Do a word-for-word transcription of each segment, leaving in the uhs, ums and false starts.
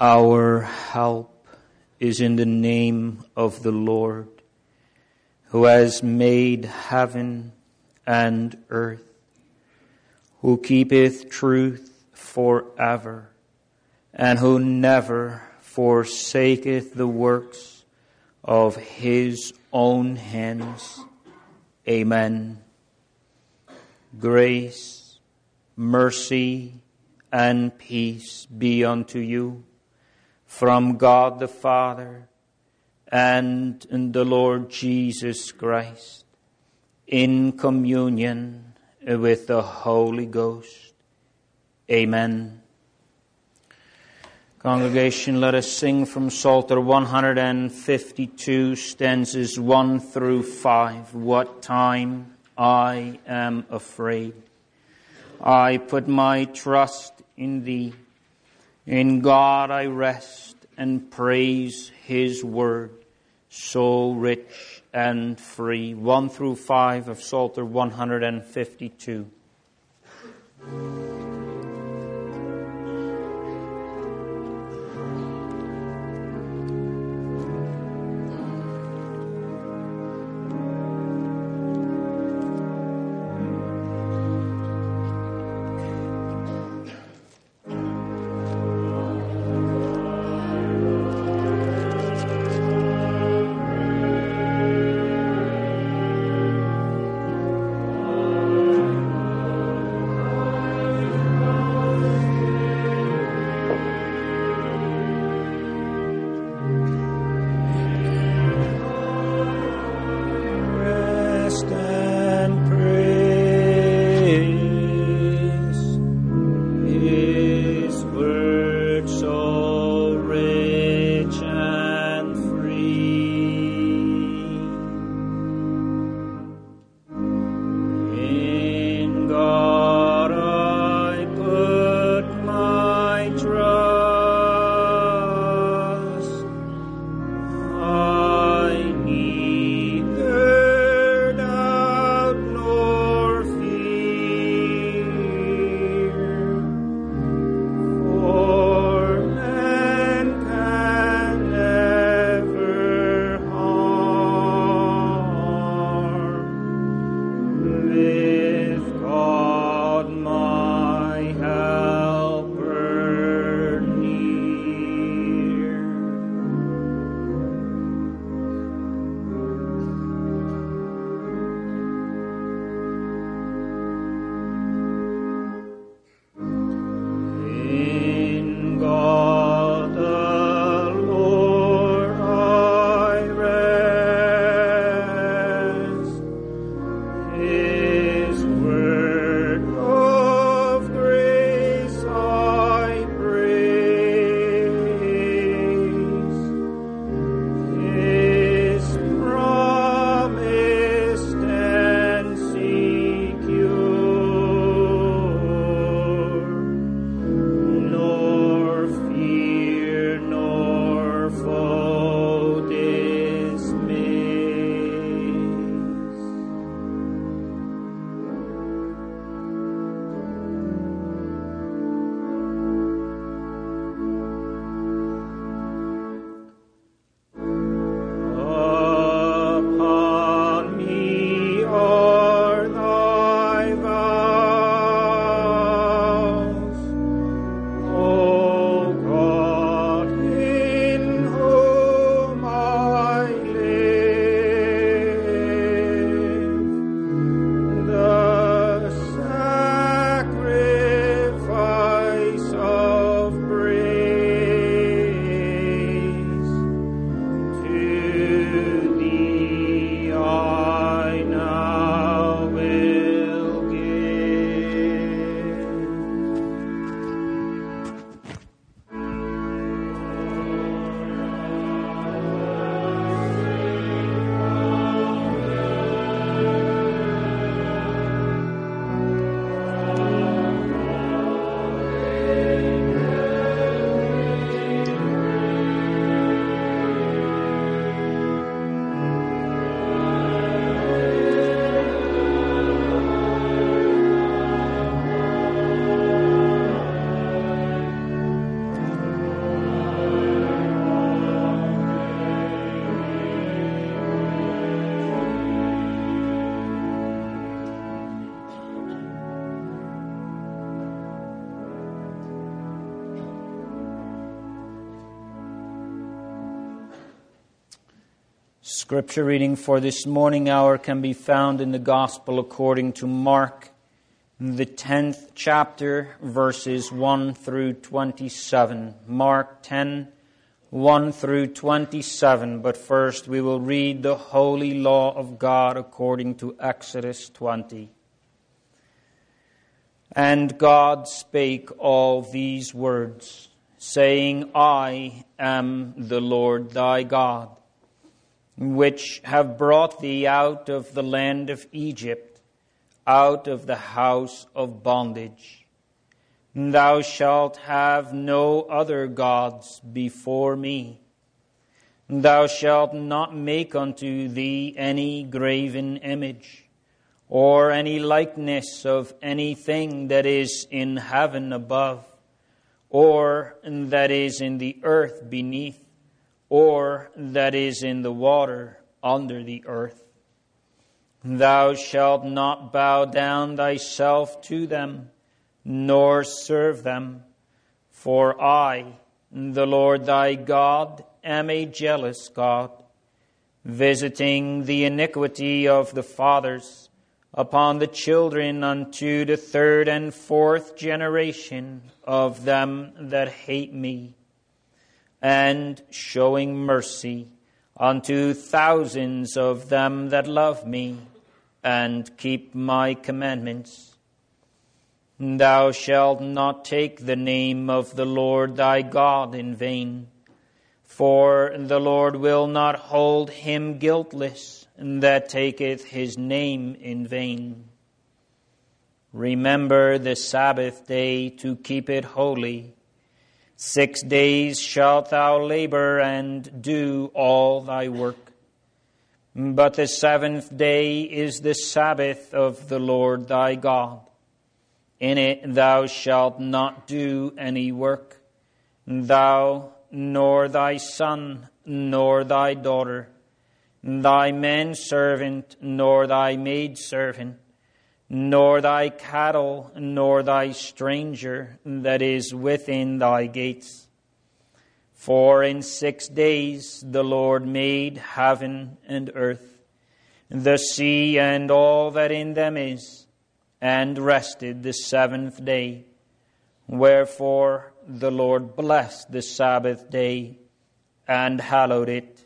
Our help is in the name of the Lord, who has made heaven and earth, who keepeth truth forever, and who never forsaketh the works of his own hands. Amen. Grace, mercy, and peace be unto you from God the Father and the Lord Jesus Christ, in communion with the Holy Ghost. Amen. Congregation, let us sing from Psalter one fifty-two, stanzas one through five. What time I am afraid. I put my trust in thee. In God I rest and praise his word, so rich and free. One through five of Psalter one fifty-two. Scripture reading for this morning hour can be found in the Gospel according to Mark, the tenth chapter, verses one through twenty-seven. Mark ten, one through twenty-seven. But first we will read the holy law of God according to Exodus twenty. And God spake all these words, saying, I am the Lord thy God, which have brought thee out of the land of Egypt, out of the house of bondage. Thou shalt have no other gods before me. Thou shalt not make unto thee any graven image, or any likeness of anything that is in heaven above, or that is in the earth beneath, or that is in the water under the earth. Thou shalt not bow down thyself to them, nor serve them. For I, the Lord thy God, am a jealous God, visiting the iniquity of the fathers upon the children unto the third and fourth generation of them that hate me, and showing mercy unto thousands of them that love me, and keep my commandments. Thou shalt not take the name of the Lord thy God in vain, for the Lord will not hold him guiltless that taketh his name in vain. Remember the Sabbath day to keep it holy. Six days shalt thou labor and do all thy work. But the seventh day is the Sabbath of the Lord thy God. In it thou shalt not do any work, thou, nor thy son, nor thy daughter, thy manservant, nor thy maidservant, nor thy cattle, nor thy stranger that is within thy gates. For in six days the Lord made heaven and earth, the sea and all that in them is, and rested the seventh day. Wherefore the Lord blessed the Sabbath day and hallowed it.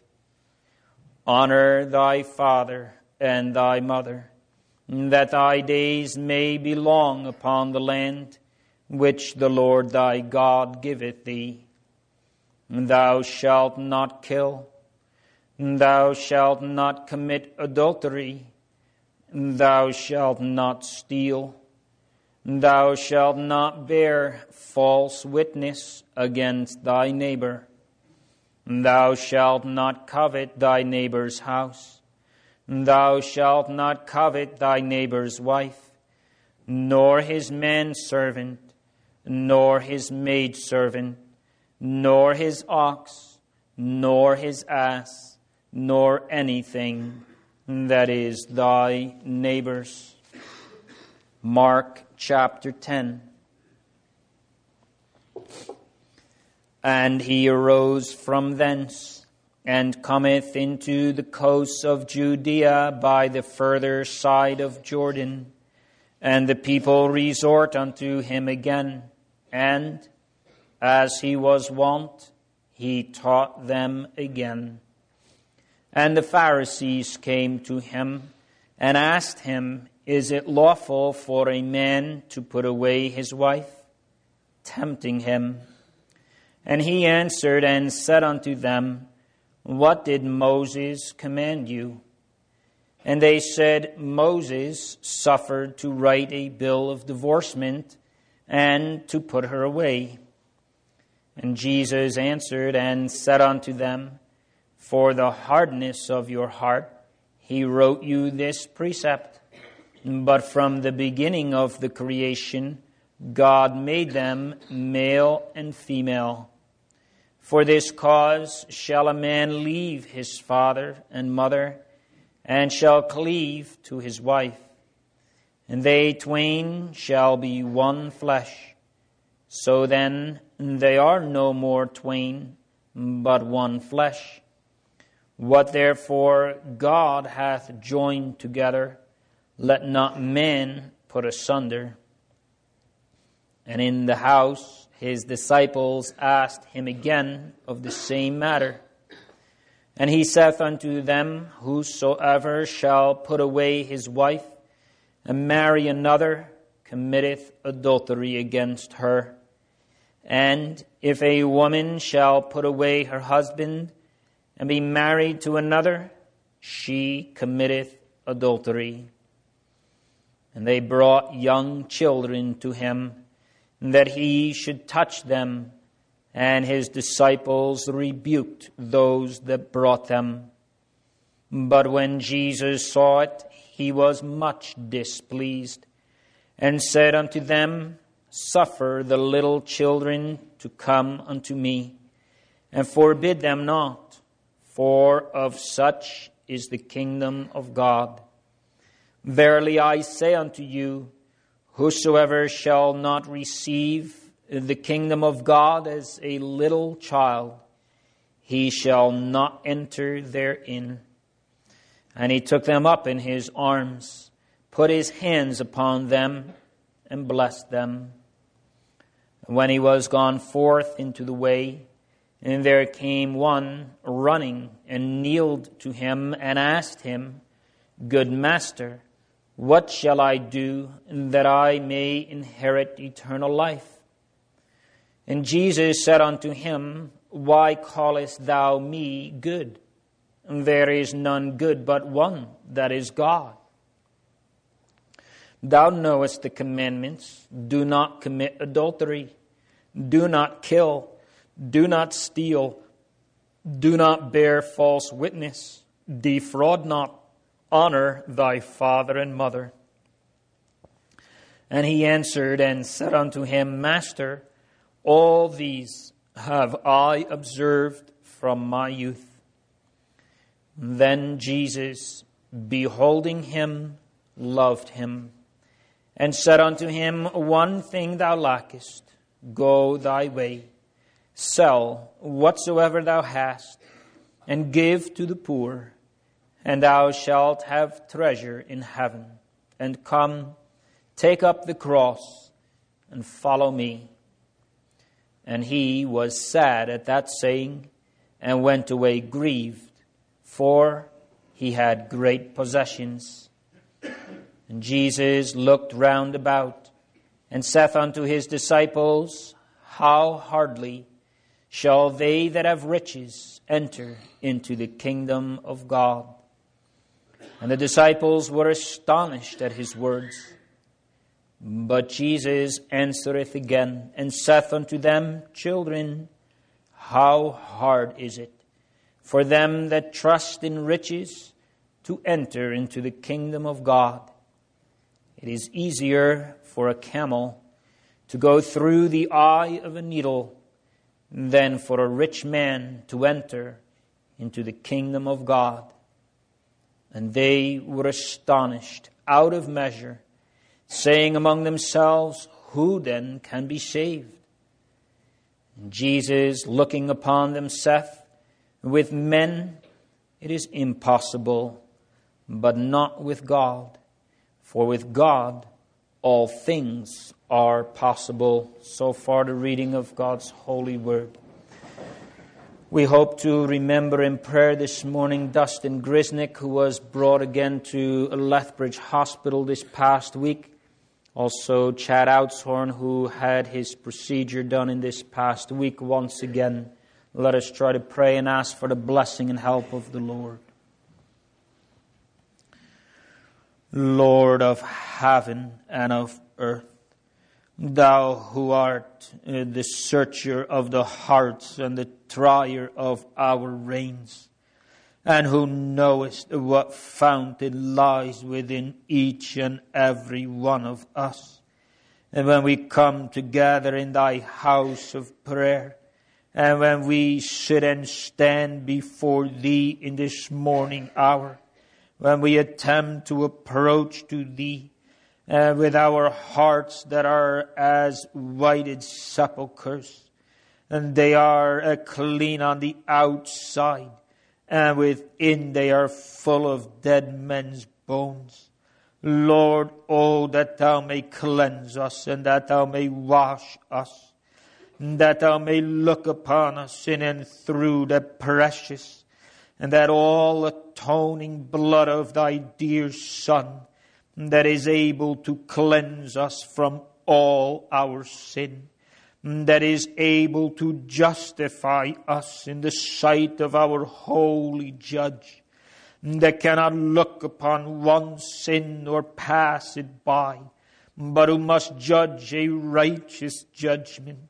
Honor thy father and thy mother, that thy days may be long upon the land which the Lord thy God giveth thee. Thou shalt not kill. Thou shalt not commit adultery. Thou shalt not steal. Thou shalt not bear false witness against thy neighbor. Thou shalt not covet thy neighbor's house. Thou shalt not covet thy neighbor's wife, nor his manservant, nor his maidservant, nor his ox, nor his ass, nor anything that is thy neighbor's. Mark chapter ten. And he arose from thence, and cometh into the coasts of Judea by the further side of Jordan. And the people resort unto him again, and, as he was wont, he taught them again. And the Pharisees came to him, and asked him, Is it lawful for a man to put away his wife? Tempting him. And he answered and said unto them, What did Moses command you? And they said, Moses suffered to write a bill of divorcement and to put her away. And Jesus answered and said unto them, For the hardness of your heart he wrote you this precept. But from the beginning of the creation God made them male and female. For this cause shall a man leave his father and mother, and shall cleave to his wife, and they twain shall be one flesh. So then they are no more twain, but one flesh. What therefore God hath joined together, let not man put asunder. And in the house his disciples asked him again of the same matter. And he saith unto them, Whosoever shall put away his wife, and marry another, committeth adultery against her. And if a woman shall put away her husband, and be married to another, she committeth adultery. And they brought young children to him, that he should touch them. And his disciples rebuked those that brought them. But when Jesus saw it, he was much displeased, and said unto them, Suffer the little children to come unto me, and forbid them not, for of such is the kingdom of God. Verily I say unto you, whosoever shall not receive the kingdom of God as a little child, he shall not enter therein. And he took them up in his arms, put his hands upon them, and blessed them. And when he was gone forth into the way, and there came one running, and kneeled to him, and asked him, Good master, what shall I do that I may inherit eternal life? And Jesus said unto him, Why callest thou me good? There is none good but one, that is God. Thou knowest the commandments. Do not commit adultery. Do not kill. Do not steal. Do not bear false witness. Defraud not. Honor thy father and mother. And he answered and said unto him, Master, all these have I observed from my youth. Then Jesus, beholding him, loved him, and said unto him, One thing thou lackest. Go thy way, sell whatsoever thou hast, and give to the poor, and thou shalt have treasure in heaven. And come, take up the cross, and follow me. And he was sad at that saying, and went away grieved, for he had great possessions. And Jesus looked round about, and saith unto his disciples, How hardly shall they that have riches enter into the kingdom of God? And the disciples were astonished at his words. But Jesus answereth again, and saith unto them, Children, how hard is it for them that trust in riches to enter into the kingdom of God? It is easier for a camel to go through the eye of a needle than for a rich man to enter into the kingdom of God. And they were astonished out of measure, saying among themselves, Who then can be saved? And Jesus, looking upon them, saith, With men it is impossible, but not with God. For with God all things are possible. So far the reading of God's holy word. We hope to remember in prayer this morning Dustin Grisnick, who was brought again to Lethbridge Hospital this past week. Also Chad Outshorn, who had his procedure done in this past week once again. Let us try to pray and ask for the blessing and help of the Lord. Lord of heaven and of earth, Thou who art uh, the searcher of the hearts and the trier of our reins, and who knowest what fountain lies within each and every one of us. And when we come together in Thy house of prayer, and when we sit and stand before Thee in this morning hour, when we attempt to approach to Thee, Uh, with our hearts that are as whited sepulchres, and they are uh, clean on the outside, and within they are full of dead men's bones. Lord, oh, that thou may cleanse us, and that thou may wash us, and that thou may look upon us in and through the precious and that all atoning blood of thy dear Son, that is able to cleanse us from all our sin, that is able to justify us in the sight of our holy Judge, that cannot look upon one sin nor pass it by, but who must judge a righteous judgment.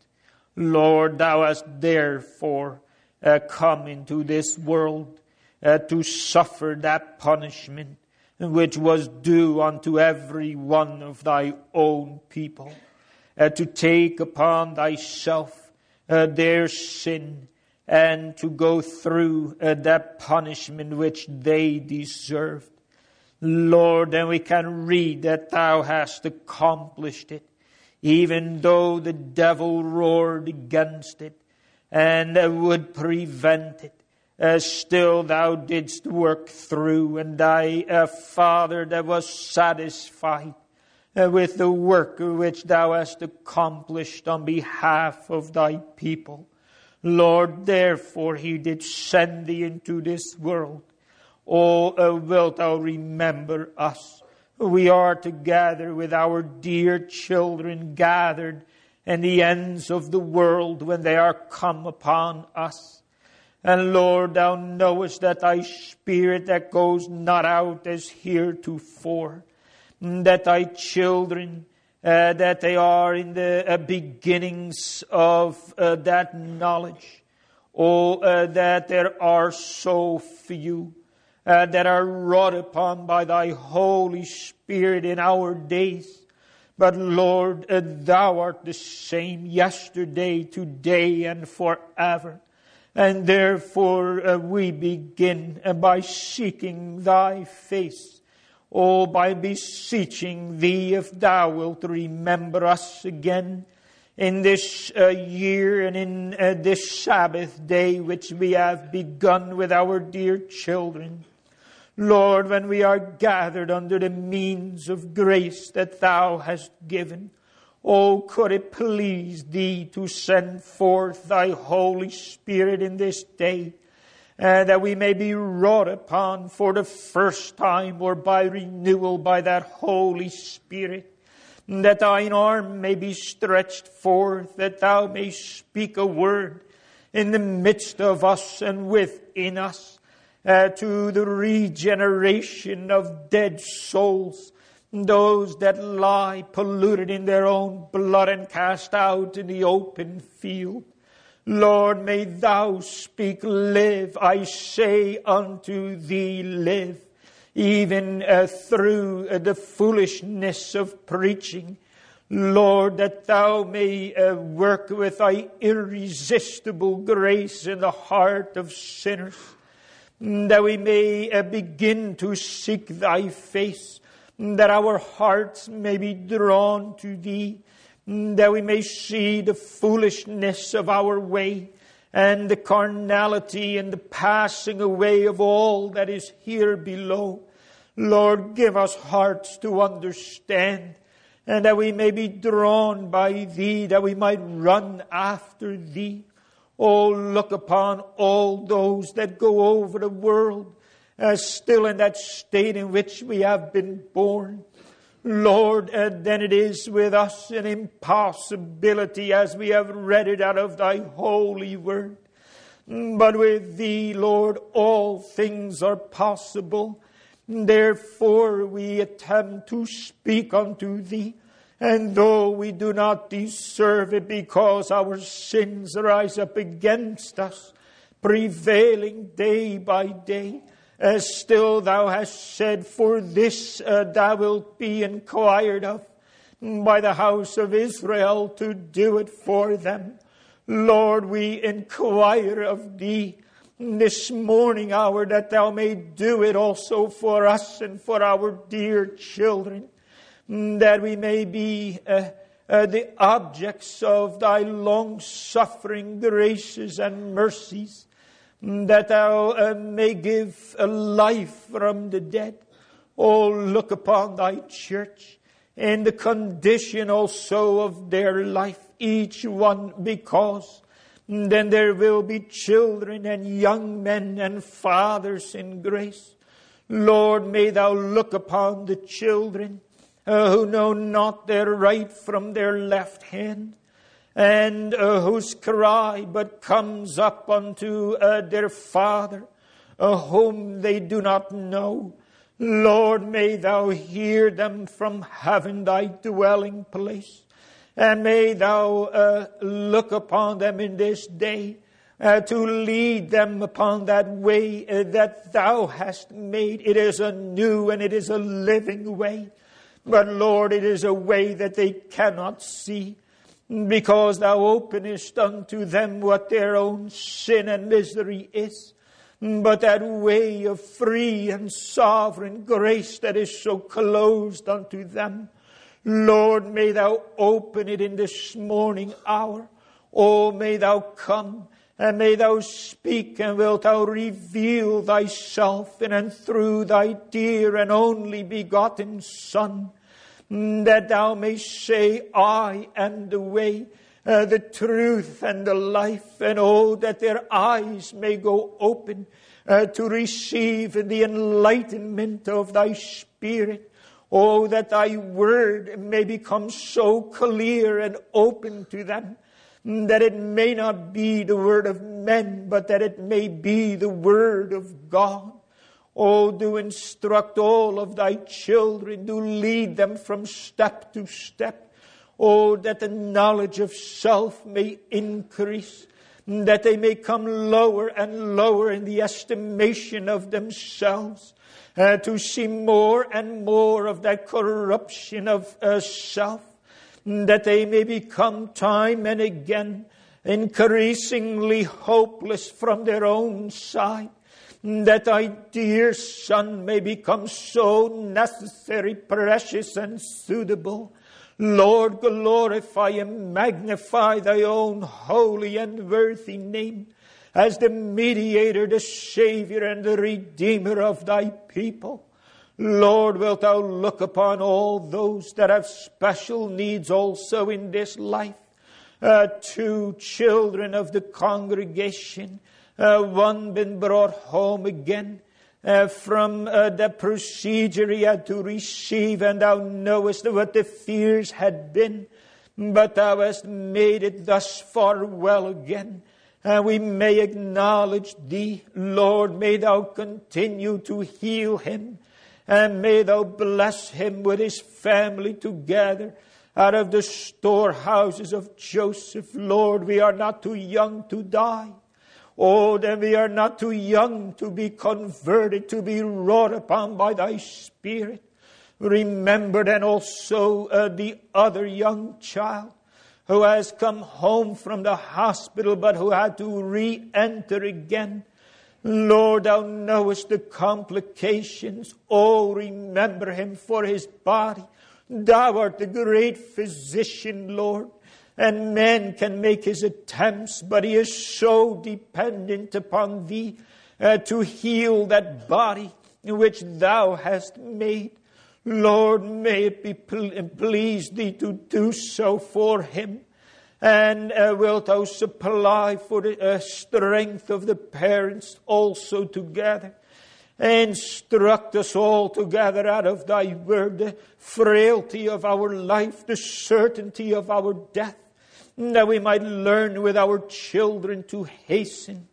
Lord, thou hast therefore uh, come into this world uh, to suffer that punishment which was due unto every one of thy own people, uh, to take upon thyself uh, their sin, and to go through uh, that punishment which they deserved. Lord, and we can read that thou hast accomplished it, even though the devil roared against it and uh, would prevent it. Uh, still thou didst work through, and thy uh, Father that was satisfied uh, with the work which thou hast accomplished on behalf of thy people. Lord, therefore he did send thee into this world. Oh, uh, wilt thou remember us? We are together with our dear children gathered in the ends of the world when they are come upon us. And Lord, thou knowest that thy Spirit that goes not out as heretofore, that thy children, uh, that they are in the uh, beginnings of uh, that knowledge. Oh, uh, that there are so few uh, that are wrought upon by thy Holy Spirit in our days. But Lord, uh, thou art the same yesterday, today, and forever. And therefore uh, we begin uh, by seeking thy face. Oh, by beseeching thee, if thou wilt remember us again in this uh, year and in uh, this Sabbath day which we have begun with our dear children. Lord, when we are gathered under the means of grace that thou hast given, oh, could it please thee to send forth thy Holy Spirit in this day, uh, that we may be wrought upon for the first time or by renewal by that Holy Spirit, that thine arm may be stretched forth, that thou may speak a word in the midst of us and within us, uh, to the regeneration of dead souls, those that lie polluted in their own blood and cast out in the open field. Lord, may thou speak, live, I say unto thee, live, even uh, through uh, the foolishness of preaching. Lord, that thou may uh, work with thy irresistible grace in the heart of sinners, that we may uh, begin to seek thy face, that our hearts may be drawn to thee, that we may see the foolishness of our way and the carnality and the passing away of all that is here below. Lord, give us hearts to understand, and that we may be drawn by thee, that we might run after thee. Oh, look upon all those that go over the world, Uh, still in that state in which we have been born. Lord, and then it is with us an impossibility as we have read it out of thy holy word. But with thee, Lord, all things are possible. Therefore we attempt to speak unto thee. And though we do not deserve it, because our sins rise up against us, prevailing day by day, As still thou hast said, for this uh, thou wilt be inquired of by the house of Israel to do it for them. Lord, we inquire of thee this morning hour that thou may do it also for us and for our dear children, that we may be uh, uh, the objects of thy long-suffering graces and mercies. that thou uh, may give a life from the dead. Oh, look upon thy church in the condition also of their life, each one, because then there will be children and young men and fathers in grace. Lord, may thou look upon the children uh, who know not their right from their left hand, and uh, whose cry but comes up unto uh, their Father, uh, whom they do not know. Lord, may thou hear them from heaven, thy dwelling place. And may thou uh, look upon them in this day uh, to lead them upon that way uh, that thou hast made. It is a new and it is a living way. But Lord, it is a way that they cannot see, because thou openest unto them what their own sin and misery is. But that way of free and sovereign grace that is so closed unto them, Lord, may thou open it in this morning hour. Oh, may thou come and may thou speak, and wilt thou reveal thyself in and through thy dear and only begotten Son, that thou mayst say, I am the way, uh, the truth, and the life. And oh, that their eyes may go open uh, to receive the enlightenment of thy Spirit. Oh, that thy word may become so clear and open to them, that it may not be the word of men, but that it may be the word of God. Oh, do instruct all of thy children, do lead them from step to step. Oh, that the knowledge of self may increase, that they may come lower and lower in the estimation of themselves, uh, to see more and more of that corruption of uh, self, that they may become time and again increasingly hopeless from their own side, that thy dear Son may become so necessary, precious, and suitable. Lord, glorify and magnify thy own holy and worthy name as the mediator, the Savior, and the Redeemer of thy people. Lord, wilt thou look upon all those that have special needs also in this life. Uh, two children of the congregation, uh, one been brought home again uh, from uh, the procedure he had to receive, and thou knowest what the fears had been, but thou hast made it thus far well again. And we may acknowledge thee, Lord. May thou continue to heal him, and may thou bless him with his family together out of the storehouses of Joseph. Lord, we are not too young to die. Oh, then we are not too young to be converted, to be wrought upon by thy Spirit. Remember then also uh, the other young child who has come home from the hospital, but who had to re-enter again. Lord, thou knowest the complications. Oh, remember him for his body. Thou art the great physician, Lord. And man can make his attempts, but he is so dependent upon thee uh, to heal that body which thou hast made. Lord, may it be please thee to do so for him. And uh, wilt thou supply for the uh, strength of the parents also together. Instruct us all together out of thy word, the frailty of our life, the certainty of our death, that we might learn with our children to hasten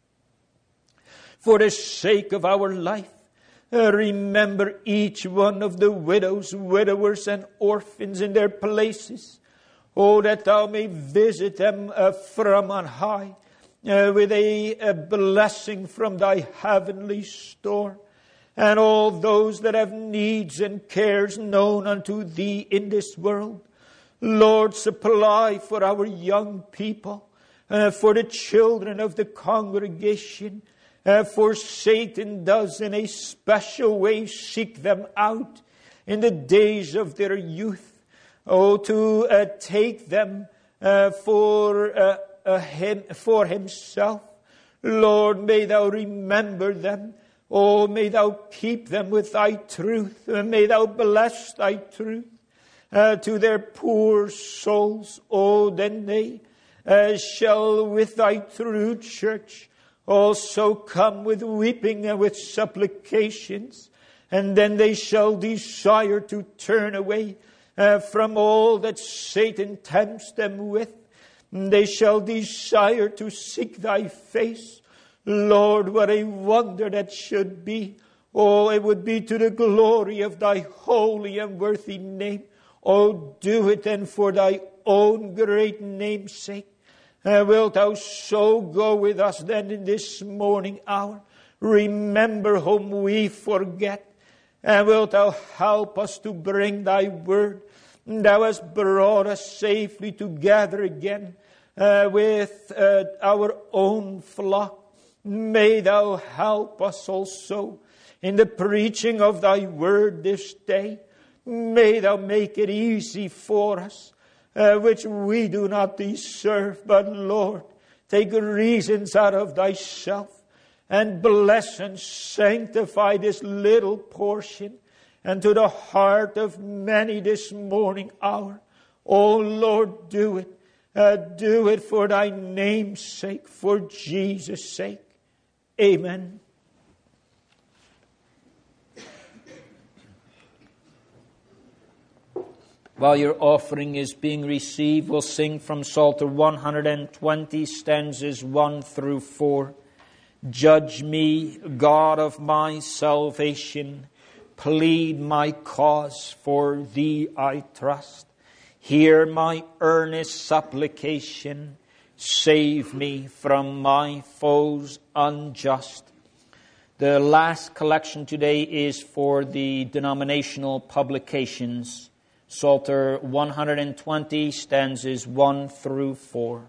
for the sake of our life. Uh, remember each one of the widows, widowers, and orphans in their places. Oh, that thou may visit them uh, from on high uh, with a, a blessing from thy heavenly store. And all those that have needs and cares known unto thee in this world, Lord, supply for our young people, uh, for the children of the congregation. Uh, for Satan does in a special way seek them out in the days of their youth. Oh, to uh, take them uh, for uh, uh, him, for himself. Lord, may thou remember them. Oh, may thou keep them with thy truth, and may thou bless thy truth uh, to their poor souls. Oh, then they uh, shall with thy true church also come with weeping and with supplications, and then they shall desire to turn away uh, from all that Satan tempts them with. They shall desire to seek thy face. Lord, what a wonder that should be. Oh, it would be to the glory of thy holy and worthy name. Oh, do it then for thy own great name's sake. Uh, wilt thou so go with us then in this morning hour? Remember whom we forget. And wilt thou help us to bring thy word? Thou hast brought us safely together again uh, with uh, our own flock. May thou help us also in the preaching of thy word this day. May thou make it easy for us, uh, which we do not deserve. But Lord, take reasons out of thyself and bless and sanctify this little portion, and to the heart of many this morning hour. Oh Lord, do it. Uh, do it for thy name's sake, for Jesus' sake. Amen. While your offering is being received, we'll sing from Psalter one hundred twenty, stanzas one through four. Judge me, God of my salvation. Plead my cause, for thee I trust. Hear my earnest supplication. Save me from my foes unjust. The last collection today is for the denominational publications. Psalter one hundred twenty, stanzas one through four.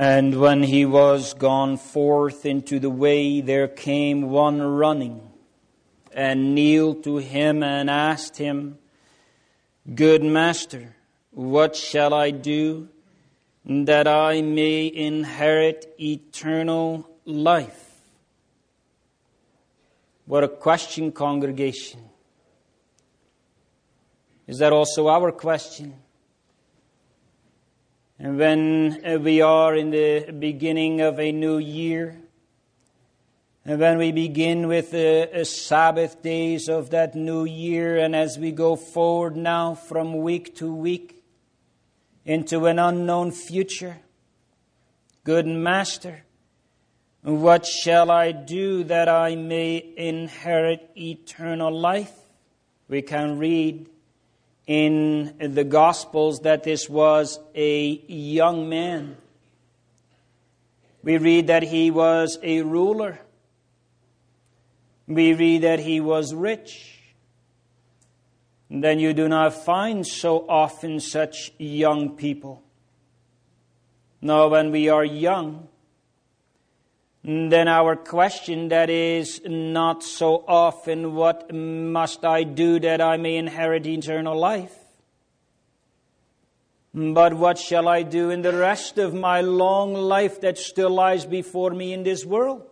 And when he was gone forth into the way, there came one running, and kneeled to him and asked him, Good Master, what shall I do that I may inherit eternal life? What a question, congregation. Is that also our question? And when we are in the beginning of a new year, and when we begin with the uh, Sabbath days of that new year, and as we go forward now from week to week into an unknown future, Good Master, what shall I do that I may inherit eternal life? We can read in the Gospels that this was a young man. We read that he was a ruler. We read that he was rich. Then you do not find so often such young people. No, when we are young, then our question that is not so often, what must I do that I may inherit eternal life? But what shall I do in the rest of my long life that still lies before me in this world?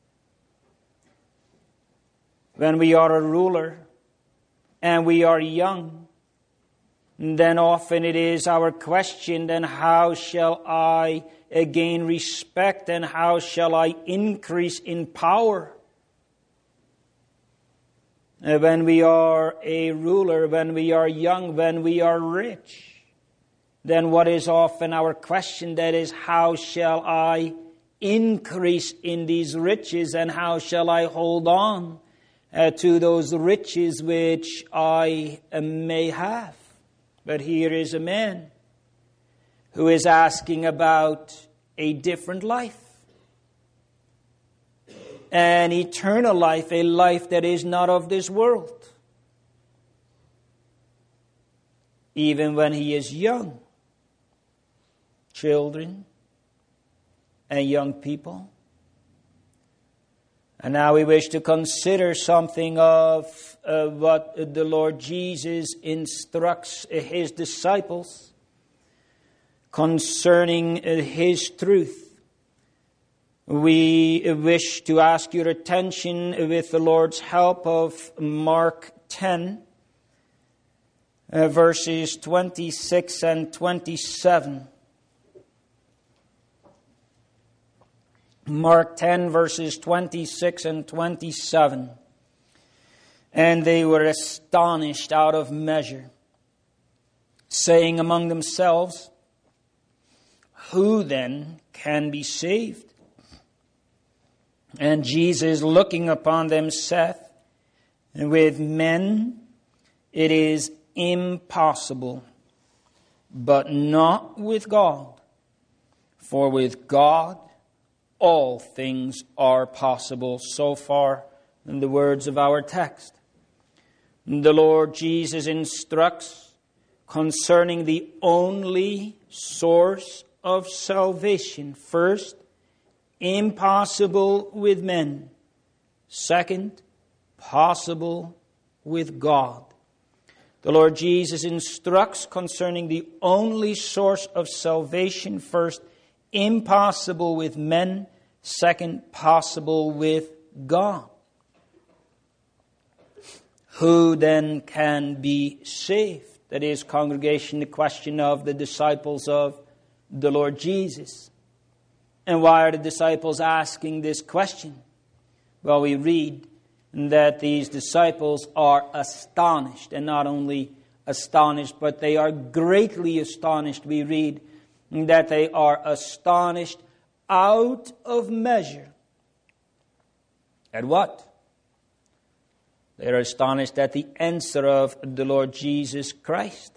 When we are a ruler and we are young, then often it is our question, then how shall I gain respect and how shall I increase in power? When we are a ruler, when we are young, when we are rich, then what is often our question, that is, how shall I increase in these riches and how shall I hold on Uh, to those riches which I uh, may have? But here is a man who is asking about a different life, an eternal life, a life that is not of this world. Even when he is young, children and young people. And now we wish to consider something of uh, what the Lord Jesus instructs his disciples concerning uh, his truth. We wish to ask your attention with the Lord's help of Mark ten, uh, verses twenty-six and twenty-seven. Mark ten, verses twenty-six and twenty-seven. And they were astonished out of measure, saying among themselves, Who then can be saved? And Jesus, looking upon them, saith, With men it is impossible, but not with God. For with God all things are possible. So far in the words of our text. The Lord Jesus instructs concerning the only source of salvation. First, impossible with men. Second, possible with God. The Lord Jesus instructs concerning the only source of salvation. First, impossible with men. Second, possible with God. Who then can be saved? That is, congregation, the question of the disciples of the Lord Jesus. And why are the disciples asking this question? Well, we read that these disciples are astonished, and not only astonished, but they are greatly astonished. We read that they are astonished out of measure. At what? They are astonished at the answer of the Lord Jesus Christ.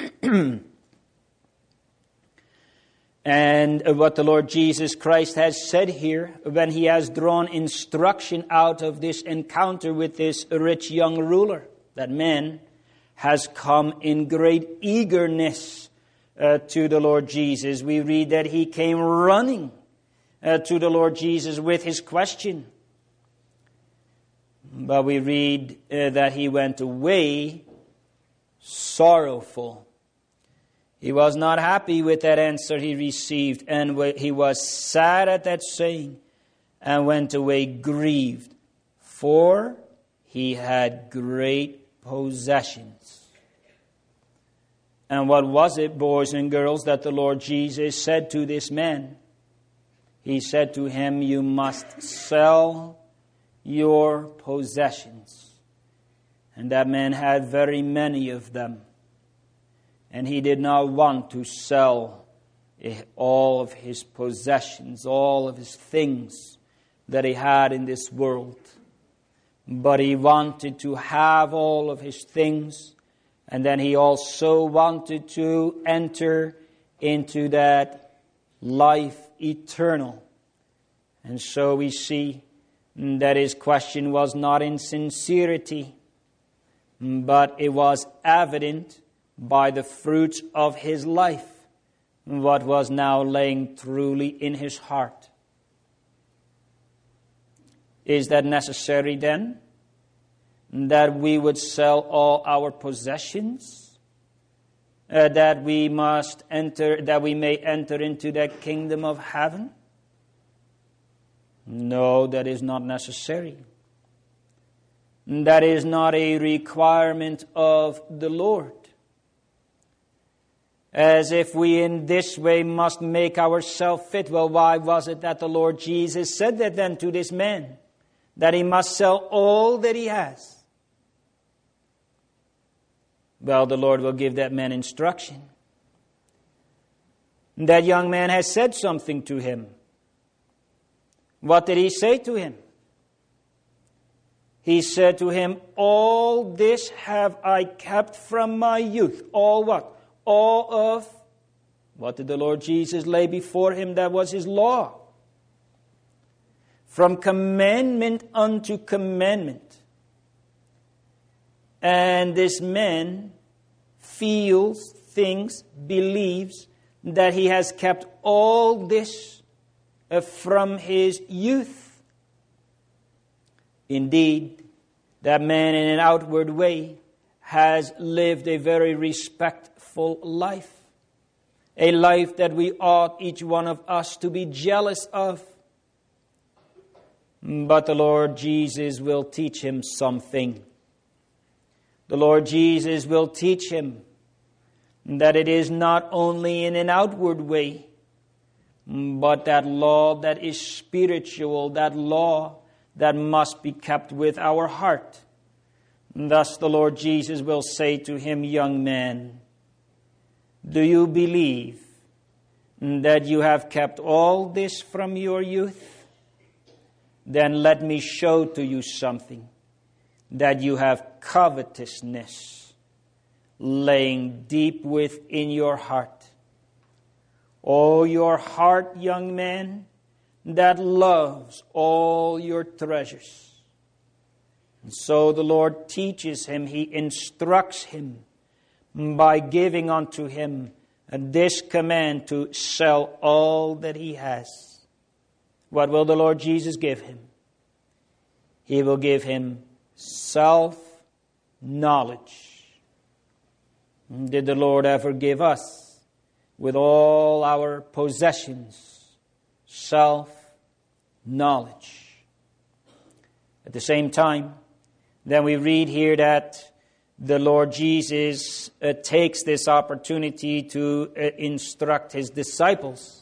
And what the Lord Jesus Christ has said here, when he has drawn instruction out of this encounter with this rich young ruler, that man has come in great eagerness uh, to the Lord Jesus. We read that he came running uh, to the Lord Jesus with his question. But we read uh, that he went away sorrowful. He was not happy with that answer he received, and he was sad at that saying, and went away grieved, for he had great possessions. And what was it, boys and girls, that the Lord Jesus said to this man? He said to him, you must sell your possessions. And that man had very many of them. And he did not want to sell all of his possessions, all of his things that he had in this world. But he wanted to have all of his things. And then he also wanted to enter into that life eternal. And so we see that his question was not in sincerity, but it was evident by the fruits of his life, what was now laying truly in his heart. Is that necessary then? That we would sell all our possessions? Uh, that we must enter, that we may enter into that kingdom of heaven? No, that is not necessary. That is not a requirement of the Lord. As if we in this way must make ourselves fit. Well, why was it that the Lord Jesus said that then to this man? That he must sell all that he has. Well, the Lord will give that man instruction. That young man has said something to him. What did he say to him? He said to him, all this have I kept from my youth. All what? All of, what did the Lord Jesus lay before him? That was his law. From commandment unto commandment. And this man feels, thinks, believes that he has kept all this from his youth. Indeed, that man in an outward way has lived a very respectful life. A life that we ought, each one of us, to be jealous of. But the Lord Jesus will teach him something. The Lord Jesus will teach him that it is not only in an outward way, but that law that is spiritual, that law that must be kept with our heart. Thus the Lord Jesus will say to him, young man, do you believe that you have kept all this from your youth? Then let me show to you something, that you have covetousness laying deep within your heart. Oh, your heart, young man, that loves all your treasures. And so the Lord teaches him, he instructs him by giving unto him this command to sell all that he has. What will the Lord Jesus give him? He will give him self-knowledge. Did the Lord ever give us, with all our possessions, self-knowledge? At the same time, then we read here that the Lord Jesus uh, takes this opportunity to uh, instruct his disciples.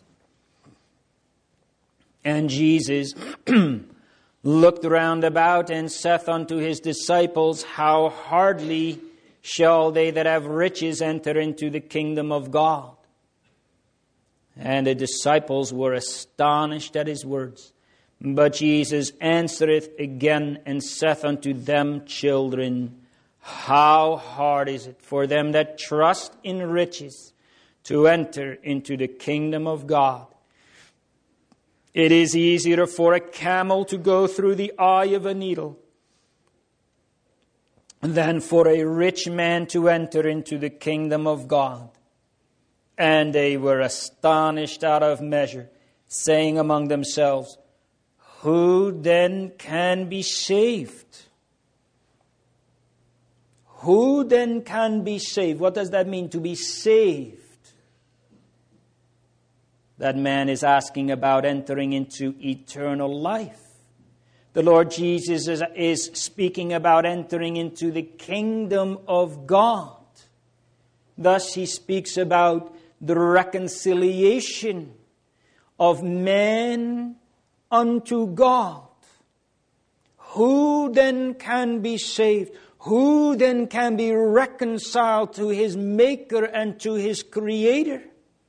And Jesus looked round about and saith unto his disciples, how hardly shall they that have riches enter into the kingdom of God. And the disciples were astonished at his words. But Jesus answereth again and saith unto them, children, how hard is it for them that trust in riches to enter into the kingdom of God? It is easier for a camel to go through the eye of a needle than for a rich man to enter into the kingdom of God. And they were astonished out of measure, saying among themselves, who then can be saved? Who then can be saved? What does that mean, to be saved? That man is asking about entering into eternal life. The Lord Jesus is, is speaking about entering into the kingdom of God. Thus he speaks about the reconciliation of man unto God. Who then can be saved? Who then can be reconciled to his Maker and to his Creator?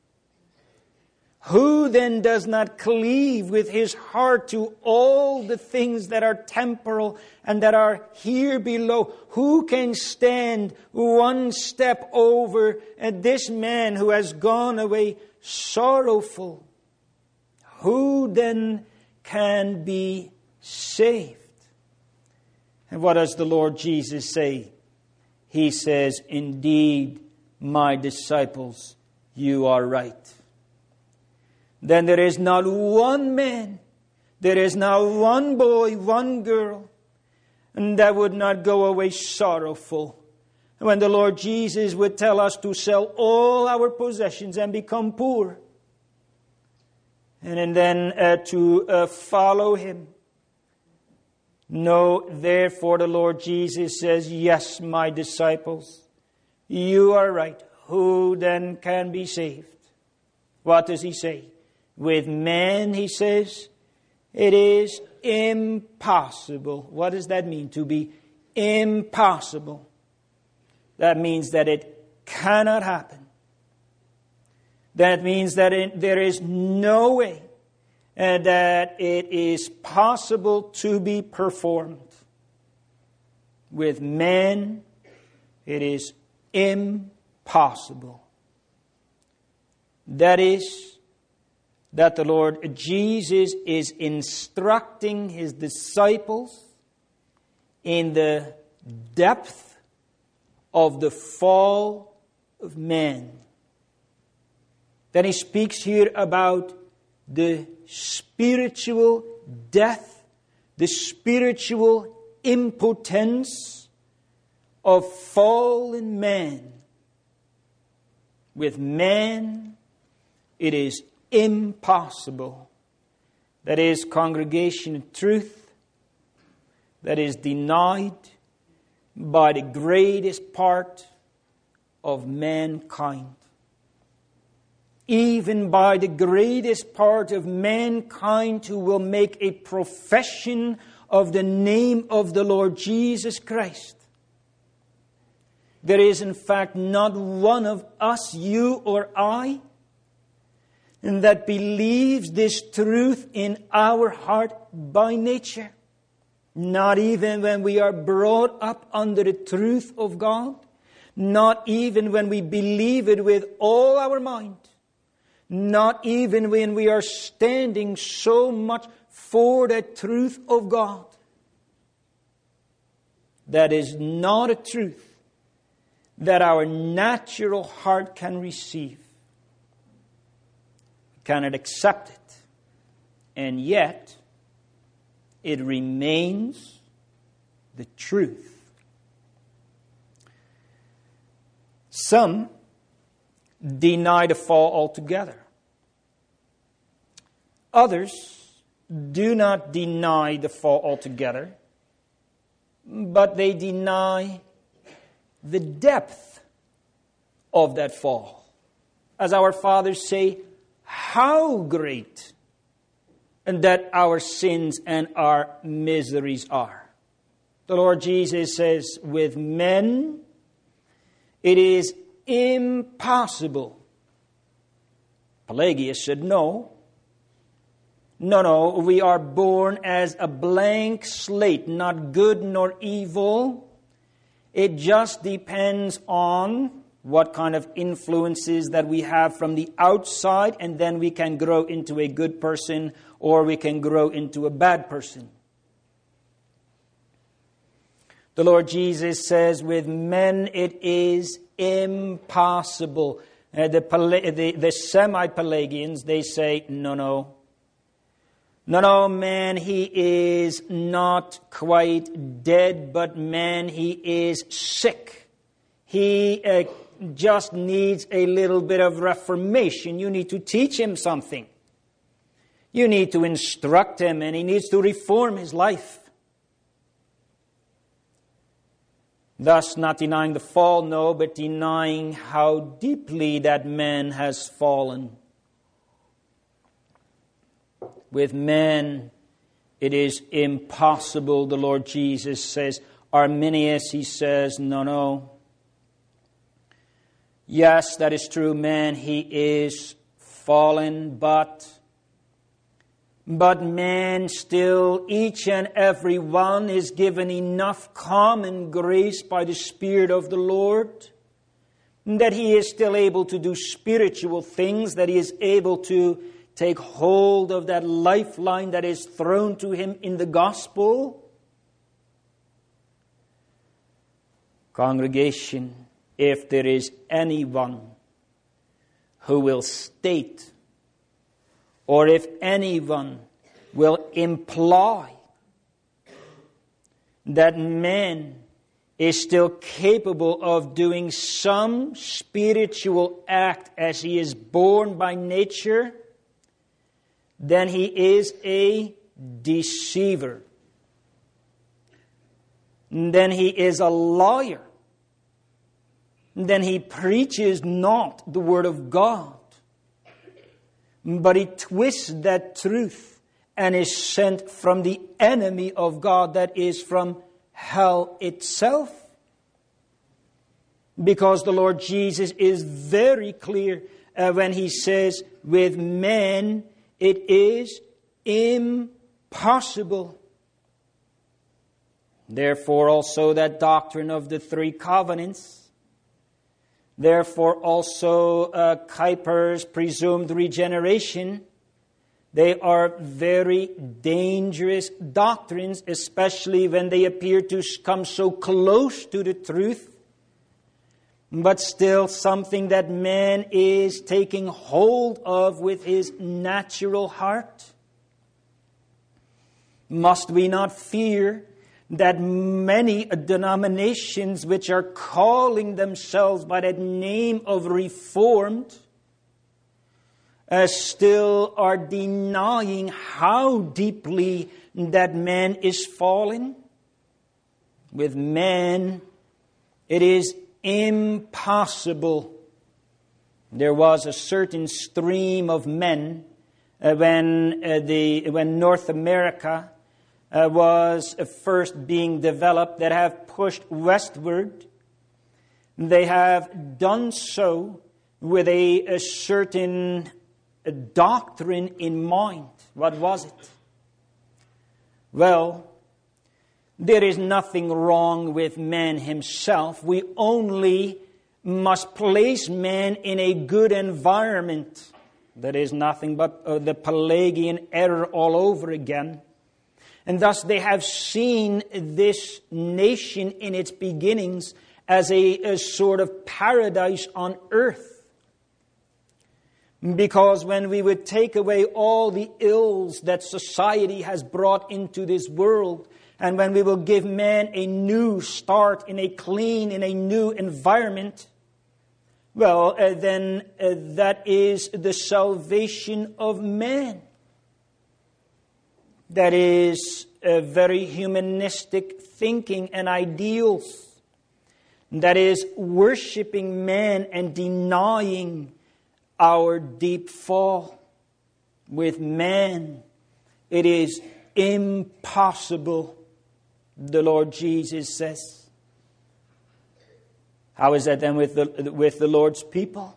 Who then does not cleave with his heart to all the things that are temporal and that are here below? Who can stand one step over this man who has gone away sorrowful? Who then can be saved? And what does the Lord Jesus say? He says, indeed, my disciples, you are right. Then there is not one man, there is not one boy, one girl, and that would not go away sorrowful. When the Lord Jesus would tell us to sell all our possessions and become poor, and then uh, to uh, follow Him. No, therefore the Lord Jesus says, yes, my disciples, you are right. Who then can be saved? What does He say? With man, He says, it is impossible. What does that mean, to be impossible? That means that it cannot happen. That means that it, there is no way uh, that it is possible to be performed. With man, it is impossible. That is, that the Lord Jesus is instructing His disciples in the depth of the fall of man. Then He speaks here about the spiritual death, the spiritual impotence of fallen man. With man, it is impossible. That is, congregation of truth, that is denied by the greatest part of mankind. Even by the greatest part of mankind who will make a profession of the name of the Lord Jesus Christ. There is in fact not one of us, you or I, and that believes this truth in our heart by nature. Not even when we are brought up under the truth of God. Not even when we believe it with all our mind. Not even when we are standing so much for the truth of God. That is not a truth that our natural heart can receive. Cannot accept it. And yet, it remains the truth. Some deny the fall altogether. Others do not deny the fall altogether, but they deny the depth of that fall. As our fathers say, how great and that our sins and our miseries are. The Lord Jesus says, with men, it is impossible. Pelagius said, no. No, no, we are born as a blank slate, not good nor evil. It just depends on what kind of influences that we have from the outside, and then we can grow into a good person or we can grow into a bad person. The Lord Jesus says, with men it is impossible Uh, the, the, the semi-Pelagians, they say, no, no. No, no, man, he is not quite dead, but man, he is sick. He uh, just needs a little bit of reformation. You need to teach him something. You need to instruct him, and he needs to reform his life. Thus, not denying the fall, no, but denying how deeply that man has fallen. With man, it is impossible, the Lord Jesus says. Arminius, he says, no, no. Yes, that is true, man, he is fallen, but... But man still, each and every one is given enough common grace by the Spirit of the Lord that he is still able to do spiritual things, that he is able to take hold of that lifeline that is thrown to him in the gospel. Congregation, if there is anyone who will state, or if anyone will imply that man is still capable of doing some spiritual act as he is born by nature, then he is a deceiver. Then he is a liar. Then he preaches not the word of God, but he twists that truth and is sent from the enemy of God, that is from hell itself. Because the Lord Jesus is very clear uh, when he says, with man it is impossible. Therefore also that doctrine of the three covenants. Therefore also uh, Kuyper's presumed regeneration. They are very dangerous doctrines, especially when they appear to come so close to the truth, but still something that man is taking hold of with his natural heart. Must we not fear that many denominations which are calling themselves by that name of Reformed uh, still are denying how deeply that man is fallen? With man, it is impossible. There was a certain stream of men uh, when uh, the when North America Uh, was uh, first being developed, that have pushed westward. They have done so with a, a certain uh, doctrine in mind. What was it? Well, there is nothing wrong with man himself. We only must place man in a good environment. That is nothing but uh, the Pelagian error all over again. And thus they have seen this nation in its beginnings as a, a sort of paradise on earth. Because when we would take away all the ills that society has brought into this world, and when we will give man a new start in a clean, in a new environment, well, uh, then uh, that is the salvation of man. That is a very humanistic thinking and ideals. That is worshiping man and denying our deep fall. With man, it is impossible, the Lord Jesus says. How is that then with the, with the Lord's people?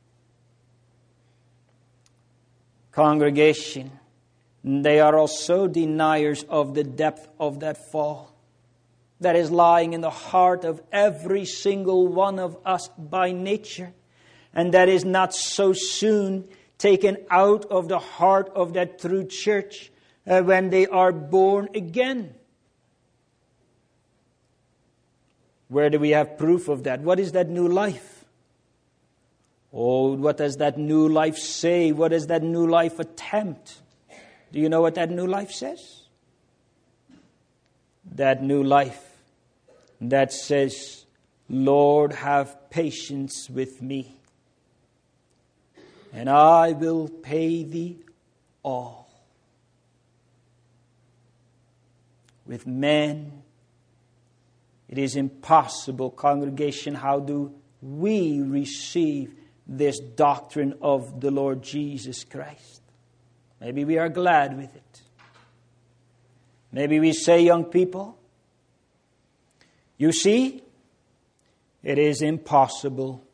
Congregation, they are also deniers of the depth of that fall that is lying in the heart of every single one of us by nature, and that is not so soon taken out of the heart of that true church uh, when they are born again. Where do we have proof of that? What is that new life? Oh, what does that new life say? What does that new life attempt? Do you know what that new life says? That new life that says, Lord, have patience with me, and I will pay thee all. With men, it is impossible, congregation. How do we receive this doctrine of the Lord Jesus Christ? Maybe we are glad with it. Maybe we say, young people, you see, it is impossible.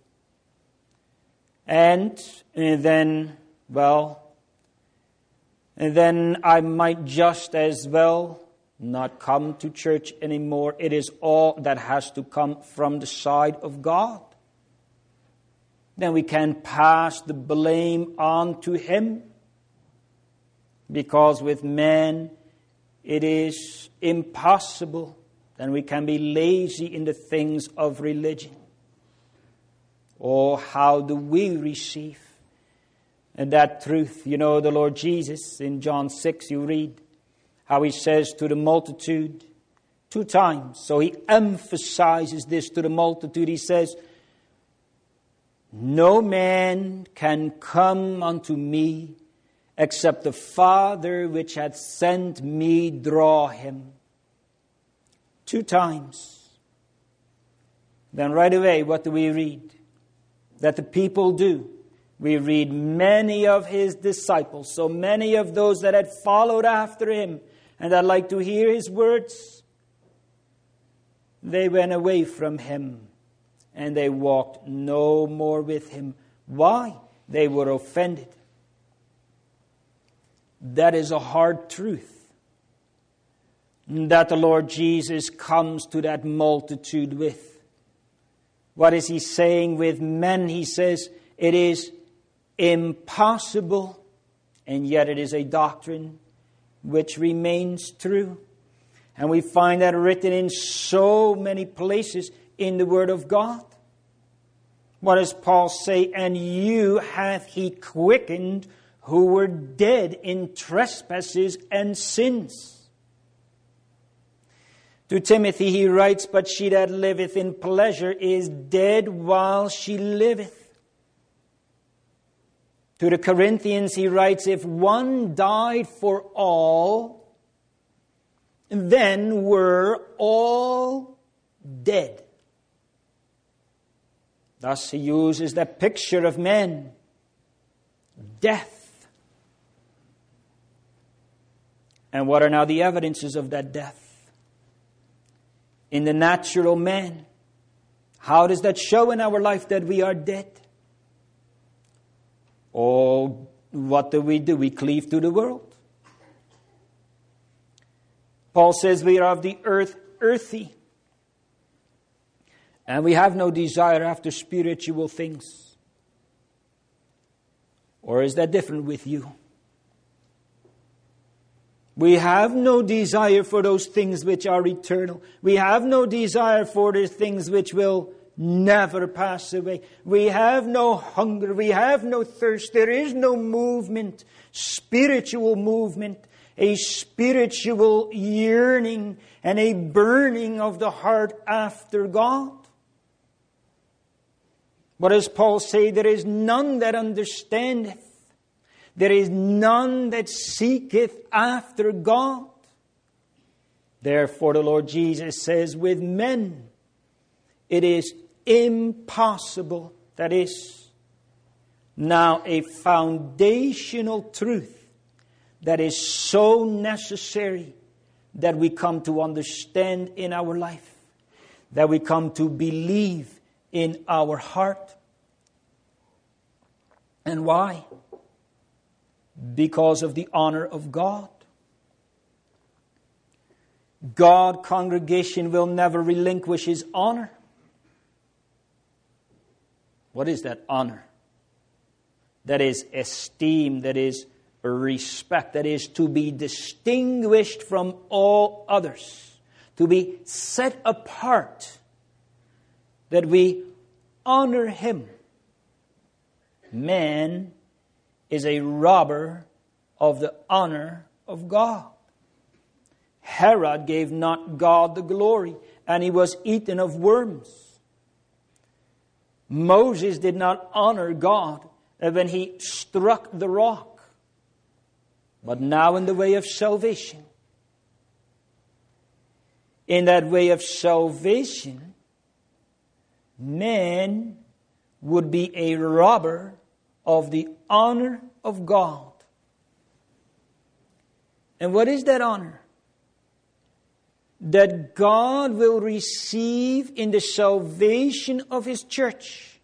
And, and then, well, and then I might just as well not come to church anymore. It is all that has to come from the side of God. Then we can pass the blame on to Him. Because with men, it is impossible. Then we can be lazy in the things of religion. Oh, how do we receive and that truth? You know, the Lord Jesus, in John six, you read how He says to the multitude two times. So He emphasizes this to the multitude. He says, no man can come unto me except the Father which hath sent me draw him. Two times. Then right away, what do we read? That the people do. We read many of His disciples, so many of those that had followed after Him and that like to hear His words, they went away from Him and they walked no more with Him. Why? They were offended. That is a hard truth. That the Lord Jesus comes to that multitude with. What is He saying with men? He says it is impossible, and yet it is a doctrine which remains true. And we find that written in so many places in the Word of God. What does Paul say? And you hath He quickened who were dead in trespasses and sins. To Timothy he writes, but she that liveth in pleasure is dead while she liveth. To the Corinthians he writes, if one died for all, then were all dead. Thus he uses the picture of men. Death. And what are now the evidences of that death? In the natural man, how does that show in our life that we are dead? Oh, what do we do? We cleave to the world. Paul says we are of the earth, earthy. And we have no desire after spiritual things. Or is that different with you? We have no desire for those things which are eternal. We have no desire for the things which will never pass away. We have no hunger. We have no thirst. There is no movement, spiritual movement, a spiritual yearning and a burning of the heart after God. What does Paul say? There is none that understandeth. There is none that seeketh after God. Therefore the Lord Jesus says, with men it is impossible. That is now a foundational truth that is so necessary that we come to understand in our life, that we come to believe in our heart. And why? Because of the honor of God. God, congregation, will never relinquish His honor. What is that honor? That is esteem, that is respect, that is to be distinguished from all others, to be set apart, that we honor Him. man is a robber of the honor of God. Herod gave not God the glory, and he was eaten of worms. Moses did not honor God when he struck the rock. But now in the way of salvation, in that way of salvation, man would be a robber of the honor of God. And what is that honor? That God will receive in the salvation of His church.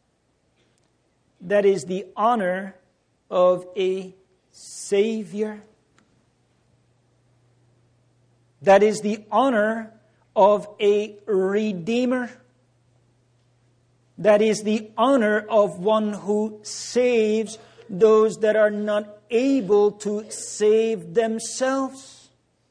That is the honor of a Savior. That is the honor of a Redeemer. That is the honor of one who saves those that are not able to save themselves.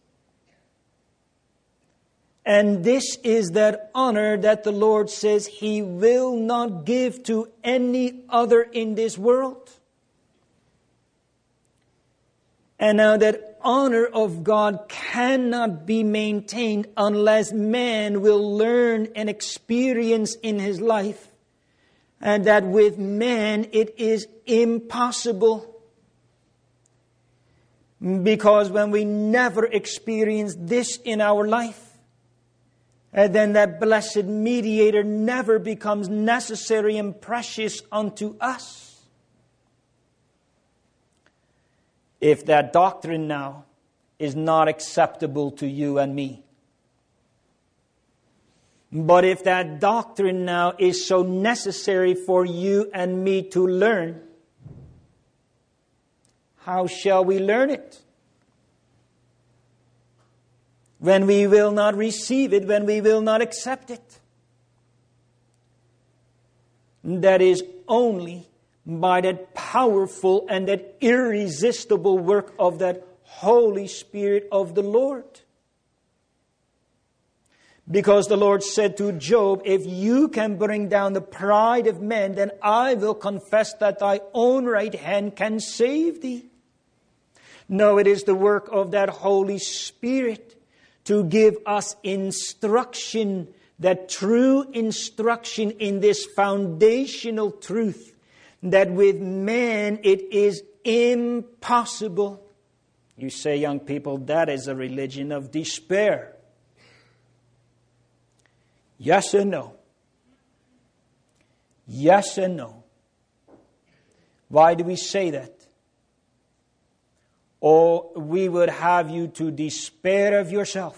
And this is that honor that the Lord says He will not give to any other in this world. And now that honor of God cannot be maintained unless man will learn and experience in his life, and that with man it is impossible. Because when we never experience this in our life, and then that blessed mediator never becomes necessary and precious unto us. If that doctrine now is not acceptable to you and me, but if that doctrine now is so necessary for you and me to learn, how shall we learn it? When we will not receive it, when we will not accept it. That is only by that powerful and that irresistible work of that Holy Spirit of the Lord. Because the Lord said to Job, if you can bring down the pride of men, then I will confess that thy own right hand can save thee. No, it is the work of that Holy Spirit to give us instruction, that true instruction in this foundational truth, that with man it is impossible. You say, young people, that is a religion of despair. Yes and no. Yes and no. Why do we say that? Or we would have you to despair of yourself.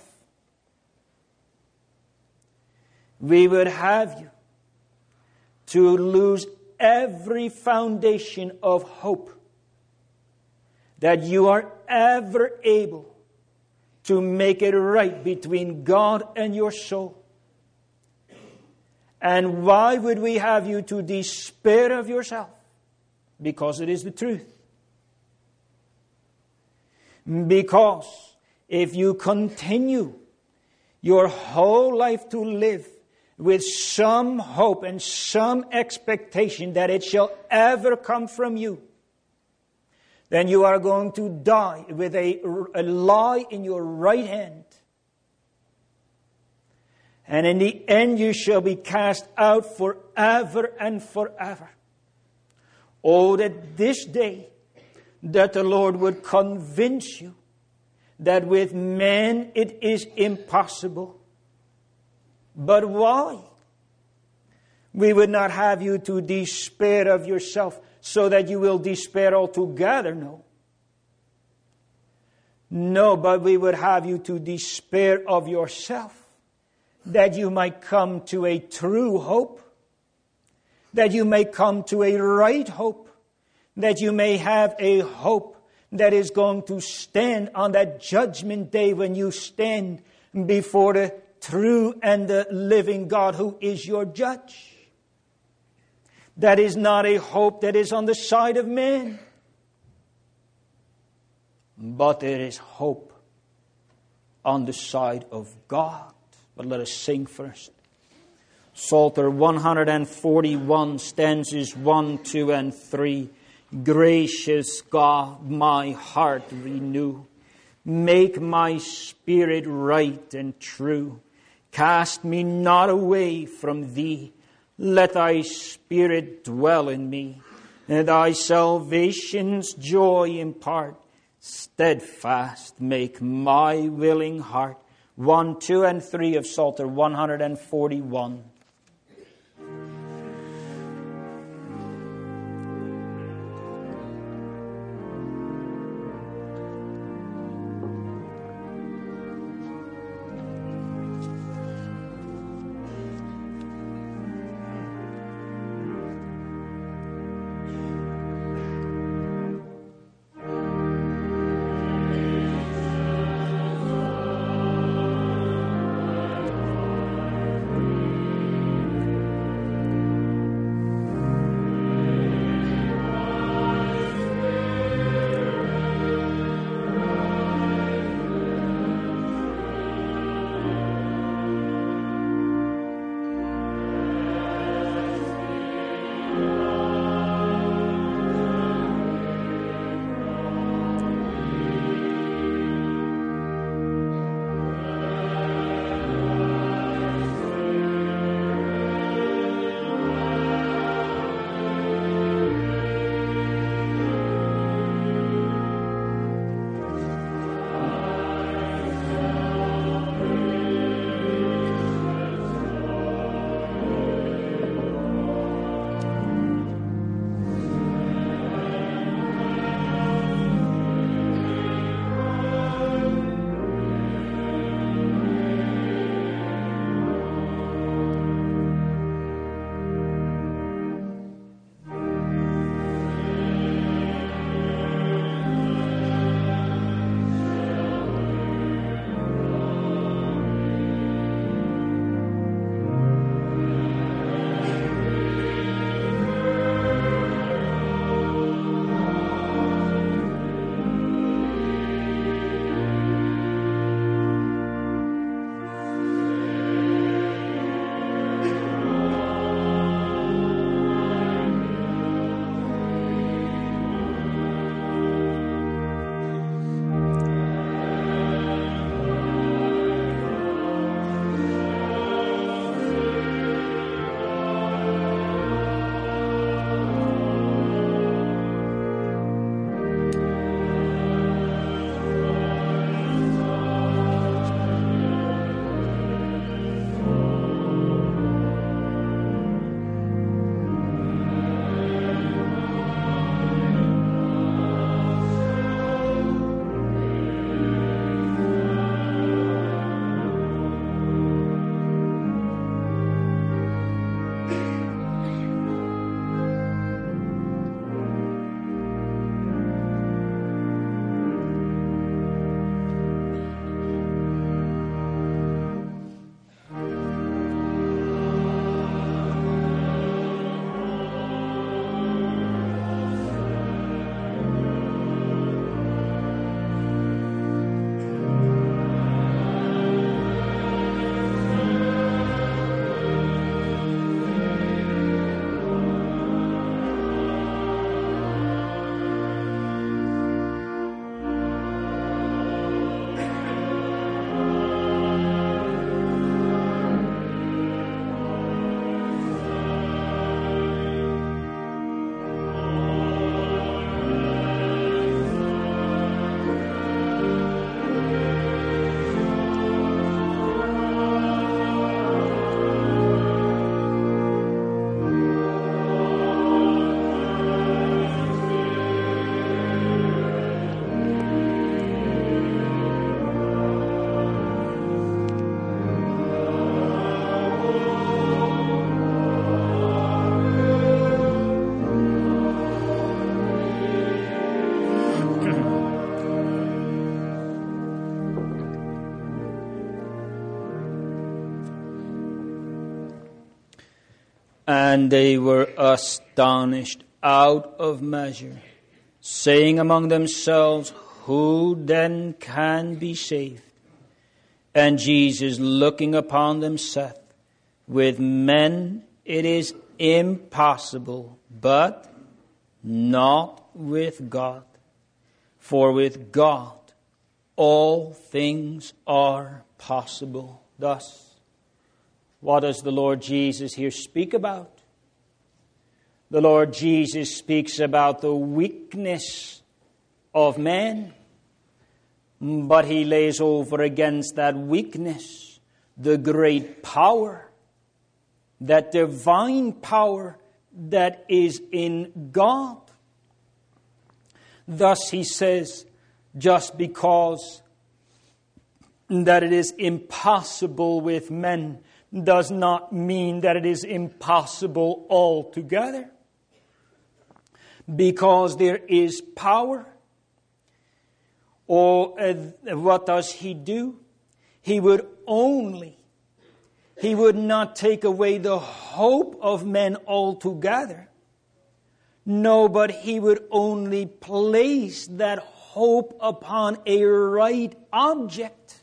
We would have you to lose every foundation of hope that you are ever able to make it right between God and your soul. And why would we have you to despair of yourself? Because it is the truth. Because if you continue your whole life to live with some hope and some expectation that it shall ever come from you, then you are going to die with a, a lie in your right hand. And in the end you shall be cast out forever and forever. Oh, that this day that the Lord would convince you that with men it is impossible. But why? We would not have you to despair of yourself so that you will despair altogether, no. No, but we would have you to despair of yourself, that you might come to a true hope, that you may come to a right hope, that you may have a hope that is going to stand on that judgment day when you stand before the true and the living God who is your judge. That is not a hope that is on the side of man, but it is hope on the side of God. But let us sing first. Psalter one forty-one, stanzas one, two, and three. Gracious God, my heart renew. Make my spirit right and true. Cast me not away from thee. Let thy spirit dwell in me, and thy salvation's joy impart. Steadfast make my willing heart. One, two, and three of Psalter one forty-one. And they were astonished out of measure, saying among themselves, Who then can be saved? And Jesus, looking upon them, saith, With men it is impossible, but not with God. For with God all things are possible. Thus, what does the Lord Jesus here speak about? The Lord Jesus speaks about the weakness of man, but he lays over against that weakness the great power, that divine power that is in God. Thus he says, just because that it is impossible with men does not mean that it is impossible altogether. Because there is power. Or uh, what does he do? He would only, he would not take away the hope of men altogether. No, but he would only place that hope upon a right object.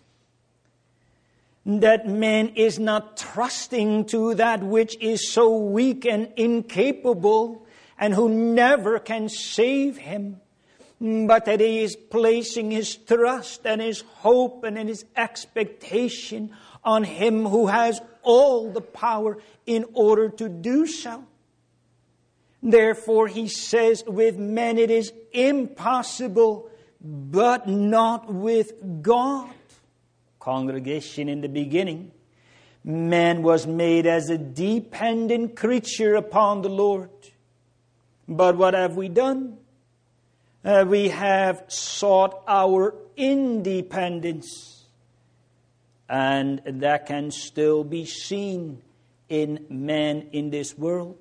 That man is not trusting to that which is so weak and incapable and who never can save him, but that he is placing his trust and his hope and his expectation on him who has all the power in order to do so. Therefore, he says, with men it is impossible, but not with God. Congregation, in the beginning, man was made as a dependent creature upon the Lord. But what have we done? Uh, we have sought our independence. And that can still be seen in man in this world.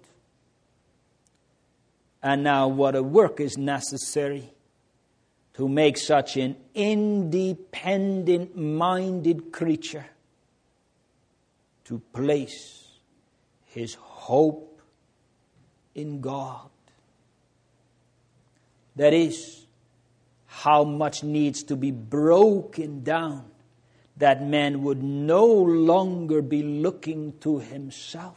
And now what a work is necessary to make such an independent-minded creature to place his hope in God. That is, how much needs to be broken down that man would no longer be looking to himself.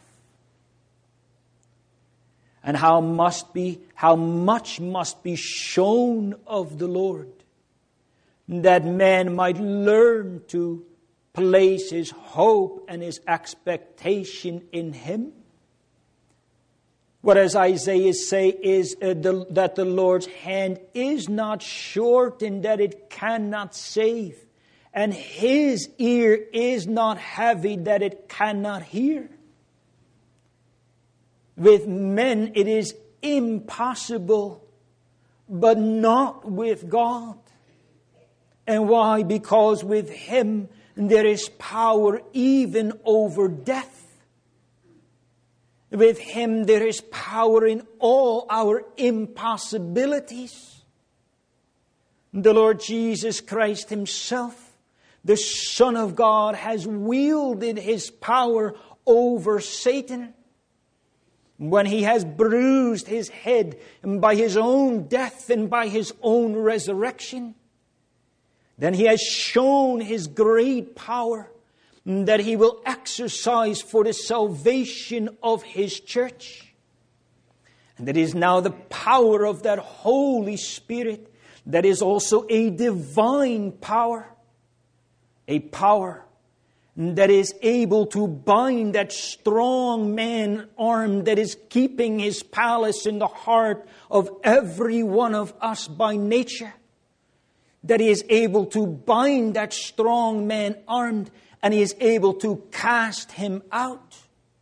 And how must be, how much must be shown of the Lord, that man might learn to place his hope and his expectation in Him. What as Isaiah say is uh, the, that the Lord's hand is not shortened, that it cannot save, and His ear is not heavy, that it cannot hear. With men it is impossible, but not with God. And why? Because with Him there is power even over death. With Him there is power in all our impossibilities. The Lord Jesus Christ Himself, the Son of God, has wielded His power over Satan. When He has bruised his head by His own death and by His own resurrection, then He has shown His great power that He will exercise for the salvation of His church. And that is now the power of that Holy Spirit that is also a divine power. A power that is able to bind that strong man arm that is keeping his palace in the heart of every one of us by nature. That He is able to bind that strong man armed, and He is able to cast him out.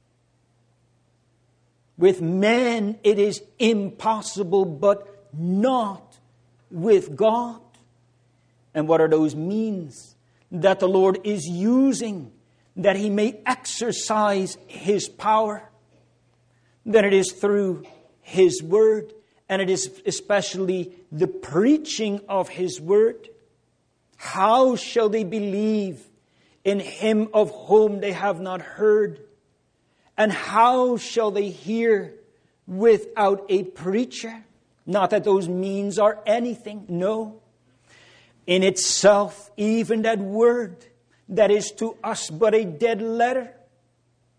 With man it is impossible, but not with God. And what are those means that the Lord is using that He may exercise His power? That it is through His Word, and it is especially the preaching of His Word. How shall they believe in Him of whom they have not heard? And how shall they hear without a preacher? Not that those means are anything, no. In itself, even that word that is to us but a dead letter,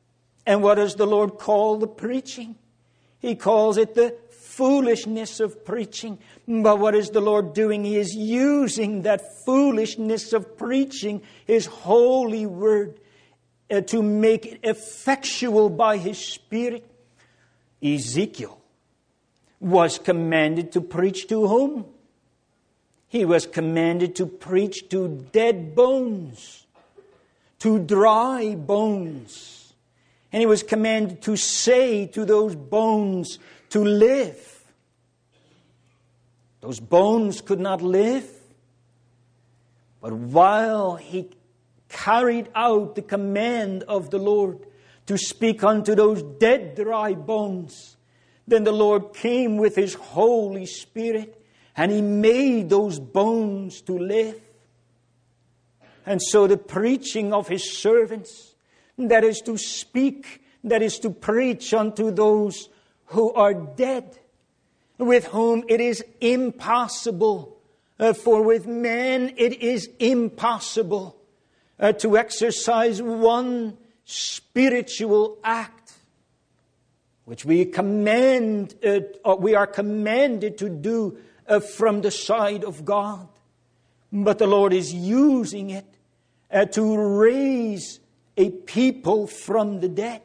And what does the Lord call the preaching? He calls it the foolishness of preaching. But what is the Lord doing? He is using that foolishness of preaching, His holy word, uh, to make it effectual by His Spirit. Ezekiel was commanded to preach to whom? He was commanded to preach to dead bones, to dry bones. And he was commanded to say to those bones to live. Those bones could not live. But while he carried out the command of the Lord to speak unto those dead, dry bones, then the Lord came with His Holy Spirit and He made those bones to live. And so the preaching of His servants, that is to speak, that is to preach unto those who are dead, with whom it is impossible, uh, for with men it is impossible uh, to exercise one spiritual act, which we command, uh, or we are commanded to do uh, from the side of God. But the Lord is using it uh, to raise a people from the dead.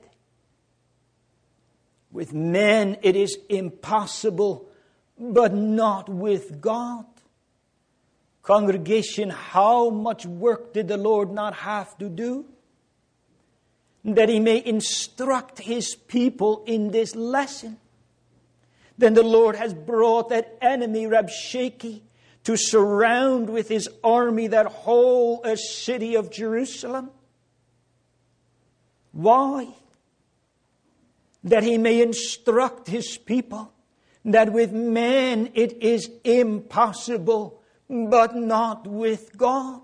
With men it is impossible, but not with God. Congregation, how much work did the Lord not have to do? That He may instruct His people in this lesson. Then the Lord has brought that enemy, Rabshakeh, to surround with his army that whole uh, city of Jerusalem. Why? That He may instruct His people that with man it is impossible, but not with God.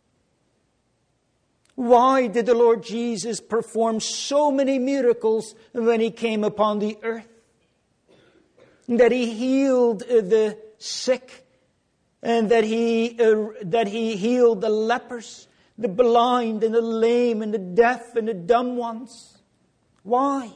Why did the Lord Jesus perform so many miracles when He came upon the earth? That He healed the sick, and that He uh, that He healed the lepers, the blind and the lame and the deaf and the dumb ones. Why?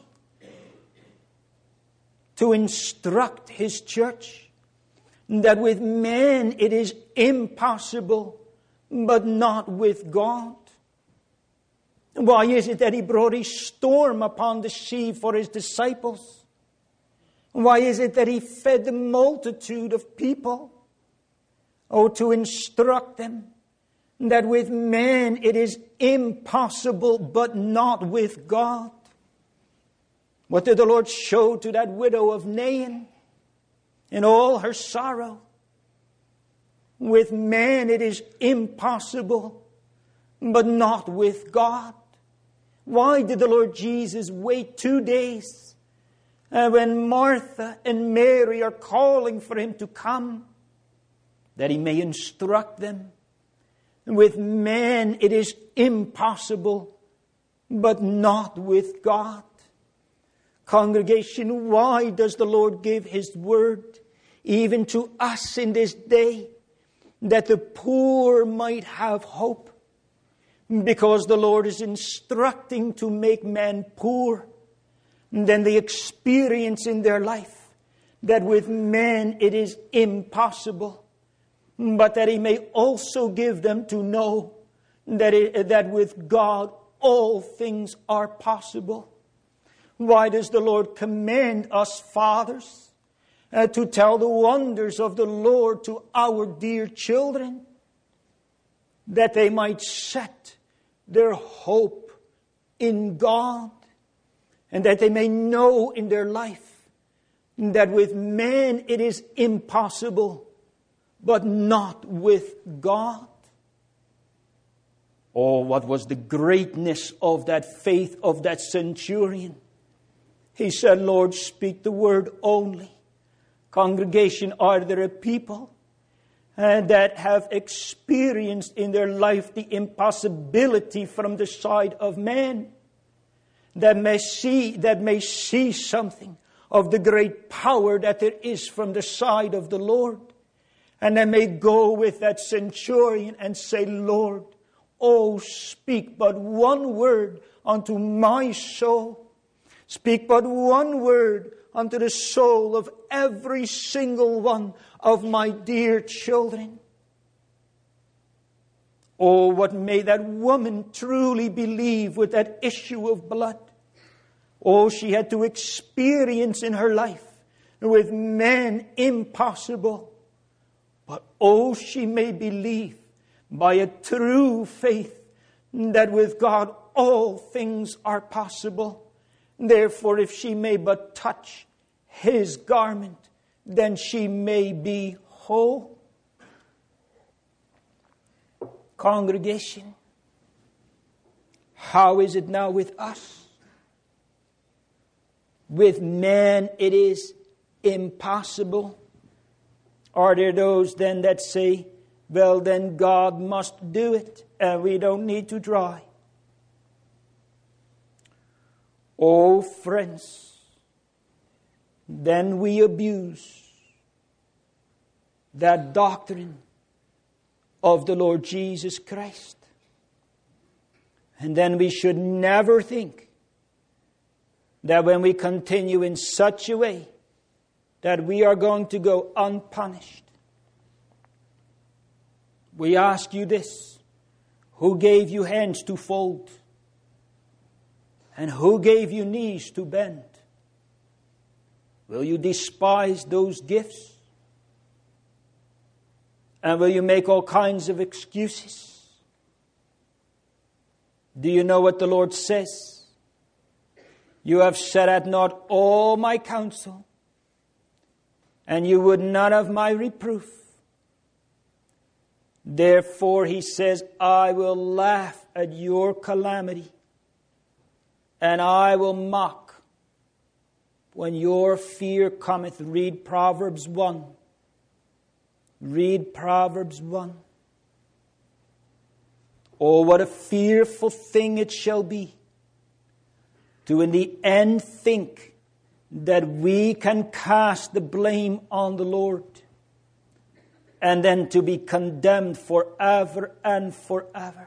To instruct His church that with man it is impossible, but not with God. Why is it that He brought a storm upon the sea for His disciples? Why is it that He fed the multitude of people? Oh, to instruct them that with man it is impossible, but not with God. What did the Lord show to that widow of Nain in all her sorrow? With man it is impossible, but not with God. Why did the Lord Jesus wait two days uh, when Martha and Mary are calling for Him to come? That He may instruct them. With man it is impossible, but not with God. Congregation, why does the Lord give His word even to us in this day? That the poor might have hope. Because the Lord is instructing to make man poor. Then they experience in their life that with man it is impossible. But that He may also give them to know that, it, that with God all things are possible. Why does the Lord command us fathers uh, to tell the wonders of the Lord to our dear children? That they might set their hope in God, and that they may know in their life that with man it is impossible, but not with God. Oh, what was the greatness of that faith of that centurion? He said, Lord, speak the word only. Congregation, are there a people uh, that have experienced in their life the impossibility from the side of man? That may see, that may see something of the great power that there is from the side of the Lord. And they may go with that centurion and say, Lord, oh, speak but one word unto my soul, Speak but one word unto the soul of every single one of my dear children. Oh, what may that woman truly believe with that issue of blood. Oh, she had to experience in her life with men impossible. But oh, she may believe by a true faith that with God all things are possible. Therefore, if she may but touch His garment, then she may be whole. Congregation, how is it now with us? With man it is impossible. Are there those then that say, well then God must do it and we don't need to try? Oh friends, then we abuse that doctrine of the Lord Jesus Christ. And then we should never think that when we continue in such a way that we are going to go unpunished. We ask you this: who gave you hands to fold? And who gave you knees to bend? Will you despise those gifts? And will you make all kinds of excuses? Do you know what the Lord says? You have set at naught all my counsel, and you would none of my reproof. Therefore, He says, I will laugh at your calamity, and I will mock when your fear cometh. Read Proverbs one. Read Proverbs one. Oh, what a fearful thing it shall be to in the end think that we can cast the blame on the Lord and then to be condemned forever and forever.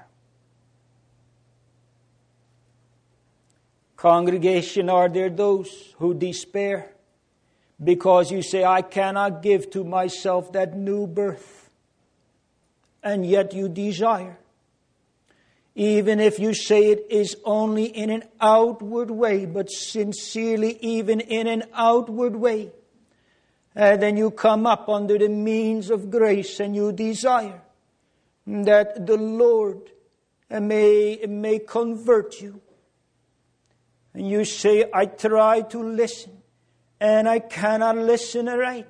Congregation, are there those who despair because you say, I cannot give to myself that new birth, and yet you desire? Even if you say it is only in an outward way, but sincerely even in an outward way, and then you come up under the means of grace and you desire that the Lord may, may convert you. And you say, I try to listen, and I cannot listen right.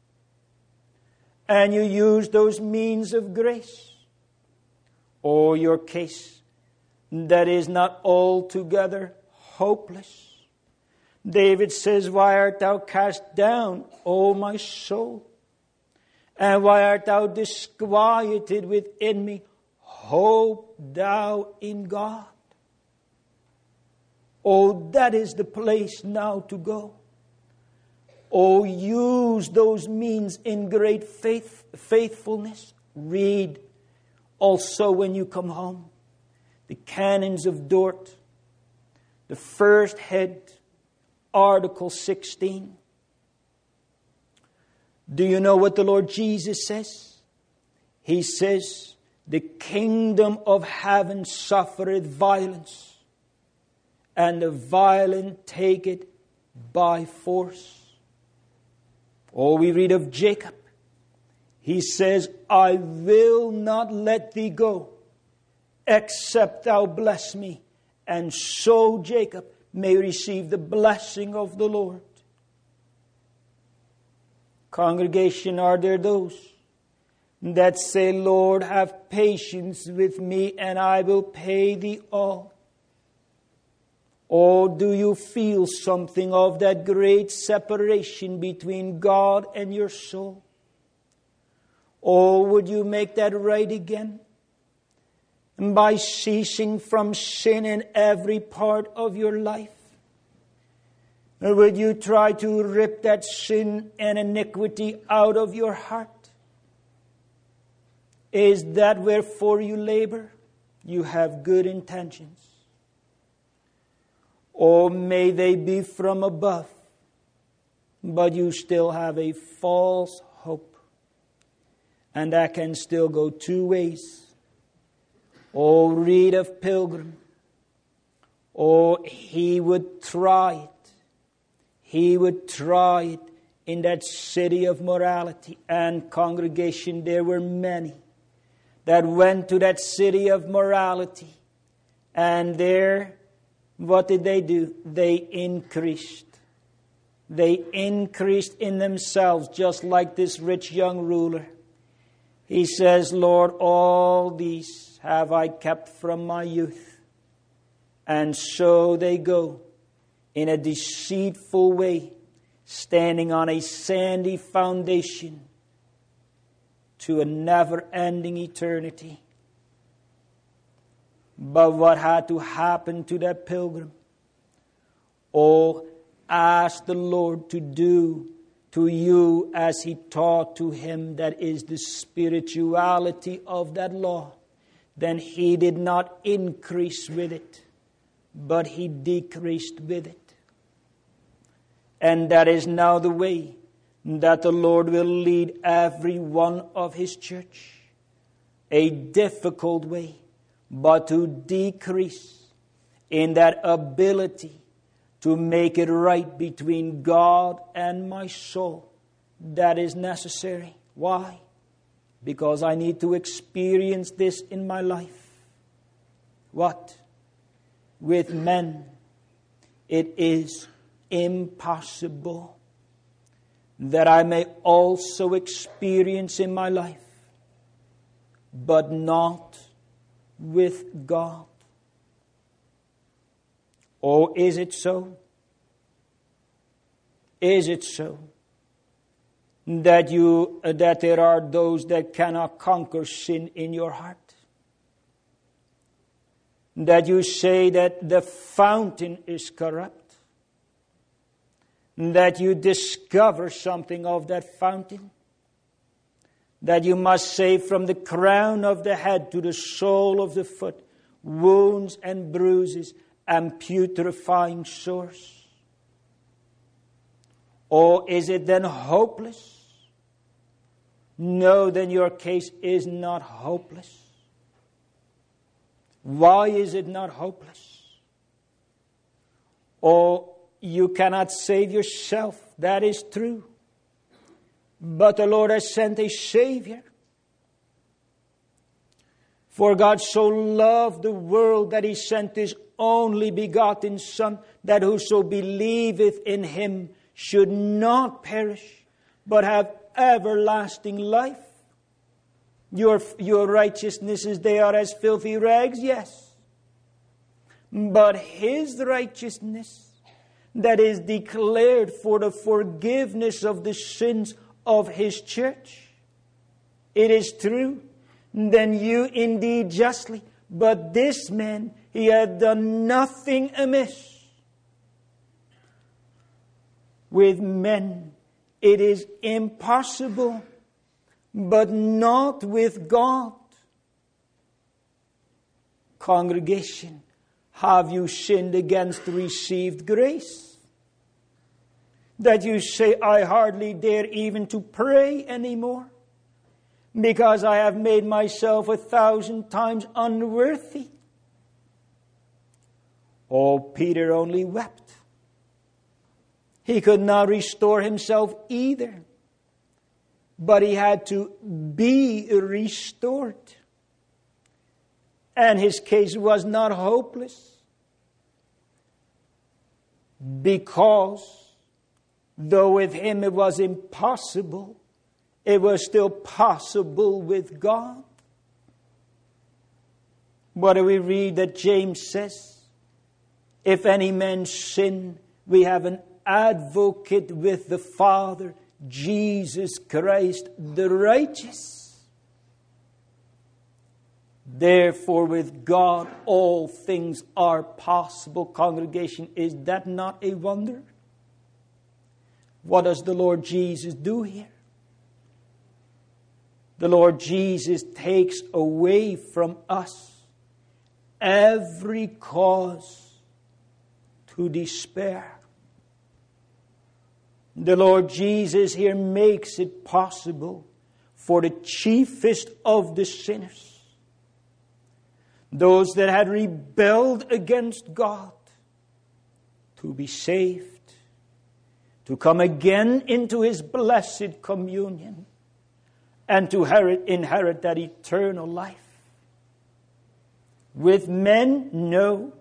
And you use those means of grace. Or your case, that is not altogether hopeless. David says, why art thou cast down, O my soul? And why art thou disquieted within me? Hope thou in God. Oh, that is the place now to go. Oh, use those means in great faith, faithfulness. Read also when you come home the Canons of Dort, the first head, Article sixteen. Do you know what the Lord Jesus says? He says, the kingdom of heaven suffereth violence, and the violent take it by force. Or we read of Jacob. He says, I will not let thee go, except thou bless me. And so Jacob may receive the blessing of the Lord. Congregation, are there those that say, Lord, have patience with me, and I will pay thee all? Or do you feel something of that great separation between God and your soul? Or would you make that right again? And by ceasing from sin in every part of your life? Or would you try to rip that sin and iniquity out of your heart? Is that wherefore you labor? You have good intentions. or may they be from above, but you still have a false hope. And that can still go two ways. Oh, read of Pilgrim. Oh, he would try it. He would try it in that city of morality and congregation. There were many that went to that city of morality. And there, what did they do? They increased. They increased in themselves, just like this rich young ruler. He says, Lord, all these have I kept from my youth. And so they go in a deceitful way, standing on a sandy foundation to a never-ending eternity. But what had to happen to that pilgrim? Oh, ask the Lord to do to you as He taught to him, that is the spirituality of that law. Then he did not increase with it, but he decreased with it. And that is now the way that the Lord will lead every one of His church. A difficult way, but to decrease in that ability to make it right between God and my soul. That is necessary. Why? Because I need to experience this in my life. What? With men, it is impossible that I may also experience in my life, but not with God. Or is it so? Is it so that you that there are those that cannot conquer sin in your heart? That you say that the fountain is corrupt? That you discover something of that fountain? That you must say from the crown of the head to the sole of the foot, wounds and bruises and putrefying sores? Or is it then hopeless? No, then your case is not hopeless. Why is it not hopeless? Or you cannot save yourself. That is true. But the Lord has sent a Savior. For God so loved the world that He sent His only begotten Son, that whoso believeth in Him should not perish, but have everlasting life. Your, your righteousnesses, they are as filthy rags, yes. But His righteousness, that is declared for the forgiveness of the sins of His church, it is true, then you indeed justly. But this man, he had done nothing amiss. With men, it is impossible, but not with God. Congregation, have you sinned against received grace? That you say, I hardly dare even to pray anymore, because I have made myself a thousand times unworthy. Oh, Peter only wept. He could not restore himself either, but he had to be restored. And his case was not hopeless, because though with him it was impossible, it was still possible with God. What do we read that James says? If any man sin, we have an advocate with the Father, Jesus Christ the righteous. Therefore with God all things are possible. Congregation, is that not a wonder? What does the Lord Jesus do here? The Lord Jesus takes away from us every cause to despair. The Lord Jesus here makes it possible for the chiefest of the sinners, those that had rebelled against God, to be saved, to come again into His blessed communion, and to inherit, inherit that eternal life. With men, no,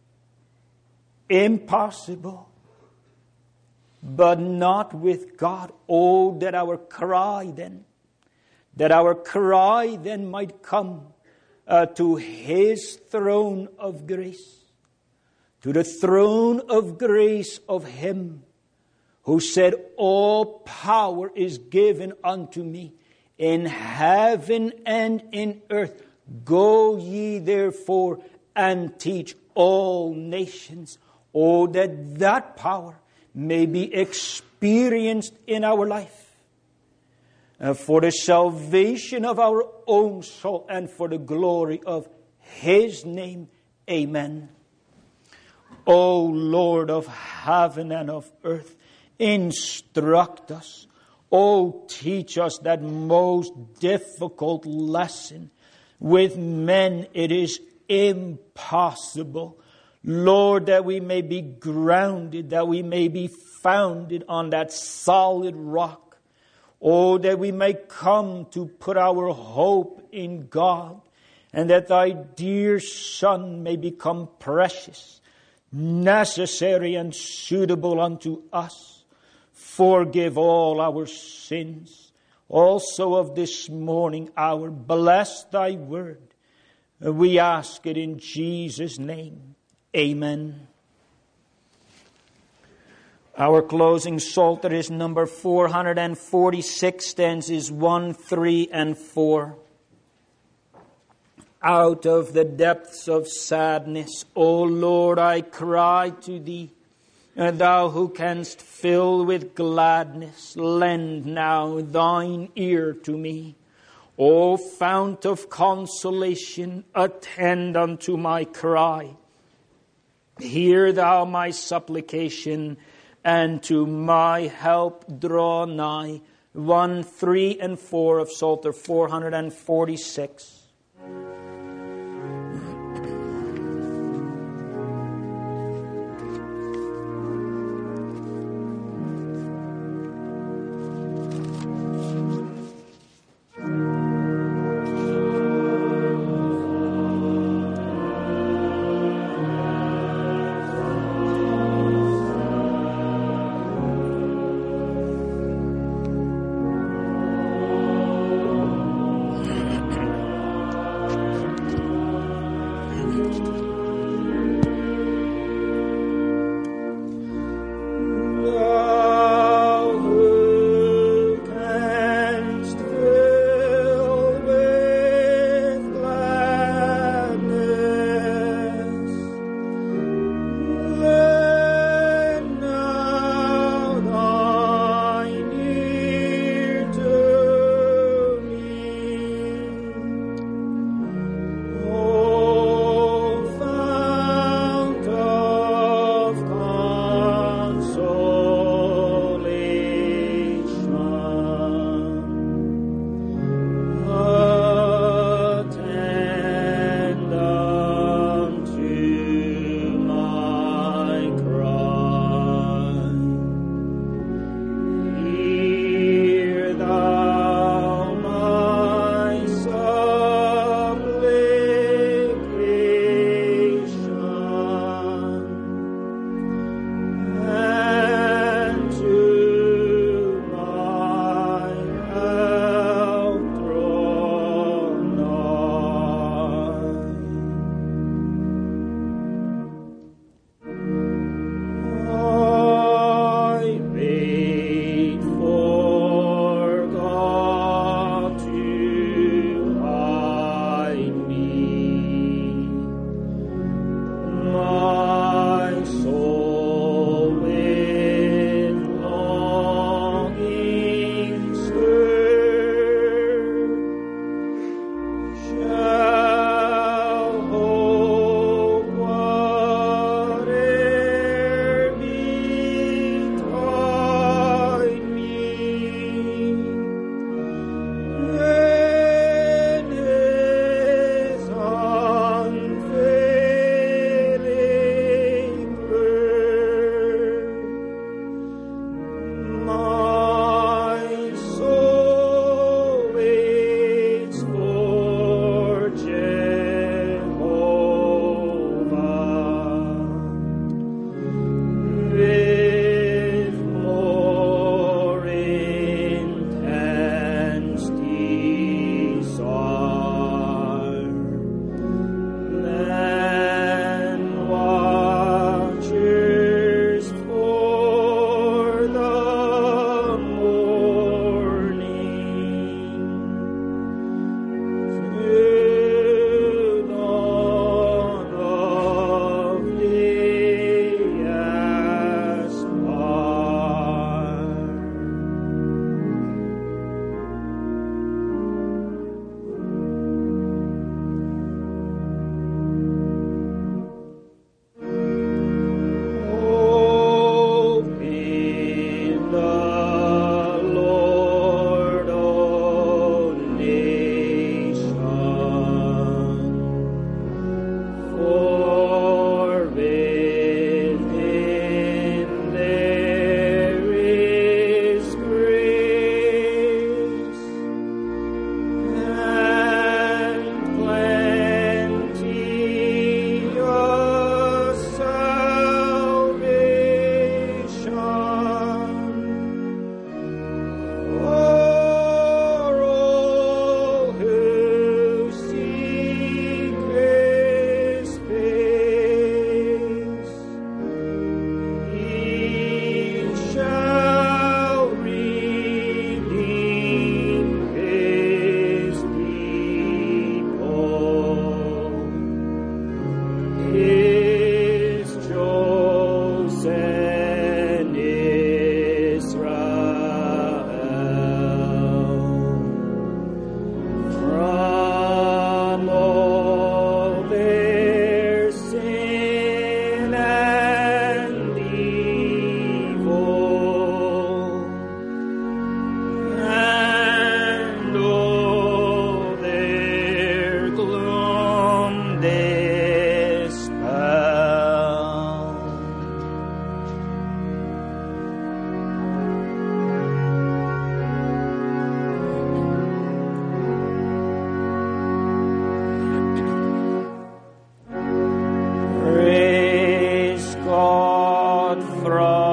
impossible. But not with God. Oh, that our cry then, that our cry then might come uh, to His throne of grace, to the throne of grace of Him who said, all power is given unto me in heaven and in earth. Go ye therefore and teach all nations. Oh, that that power may be experienced in our life, uh, for the salvation of our own soul and for the glory of His name. Amen. O Lord of heaven and of earth, instruct us. Oh, teach us that most difficult lesson. With men it is impossible. Lord, that we may be grounded, that we may be founded on that solid rock. Oh, that we may come to put our hope in God, and that Thy dear Son may become precious, necessary, and suitable unto us. Forgive all our sins, also of this morning hour. Bless Thy word. We ask it in Jesus' name. Amen. Our closing Psalter is number four hundred forty-six, stanzas one, three, and four. Out of the depths of sadness, O Lord, I cry to Thee, and Thou who canst fill with gladness, lend now Thine ear to me. O fount of consolation, attend unto my cry. Hear Thou my supplication, and to my help draw nigh. one, three, and four of Psalter four hundred forty-six.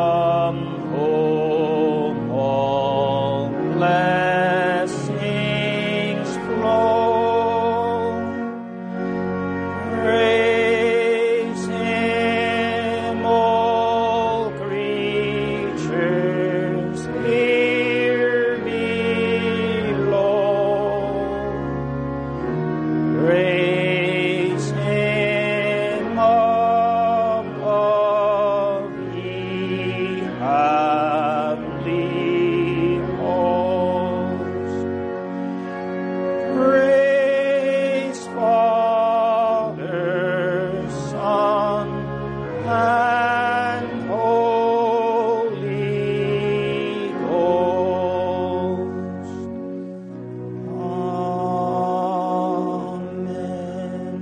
home all blessings flow. Praise him, all creatures here below. Praise him above, ye heavenly hosts. Praise Father, Son, and Holy Ghost. Amen.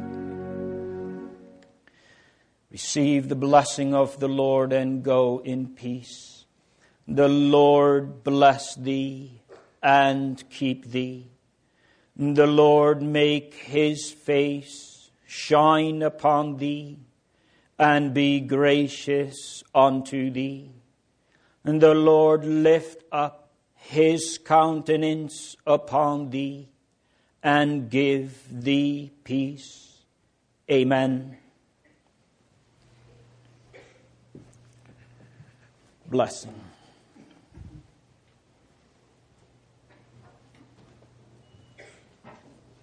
Receive the blessing of the Lord and go in peace. The Lord bless thee and keep thee. The Lord make his face shine upon thee and be gracious unto thee. And the Lord lift up his countenance upon thee and give thee peace. Amen. Blessing.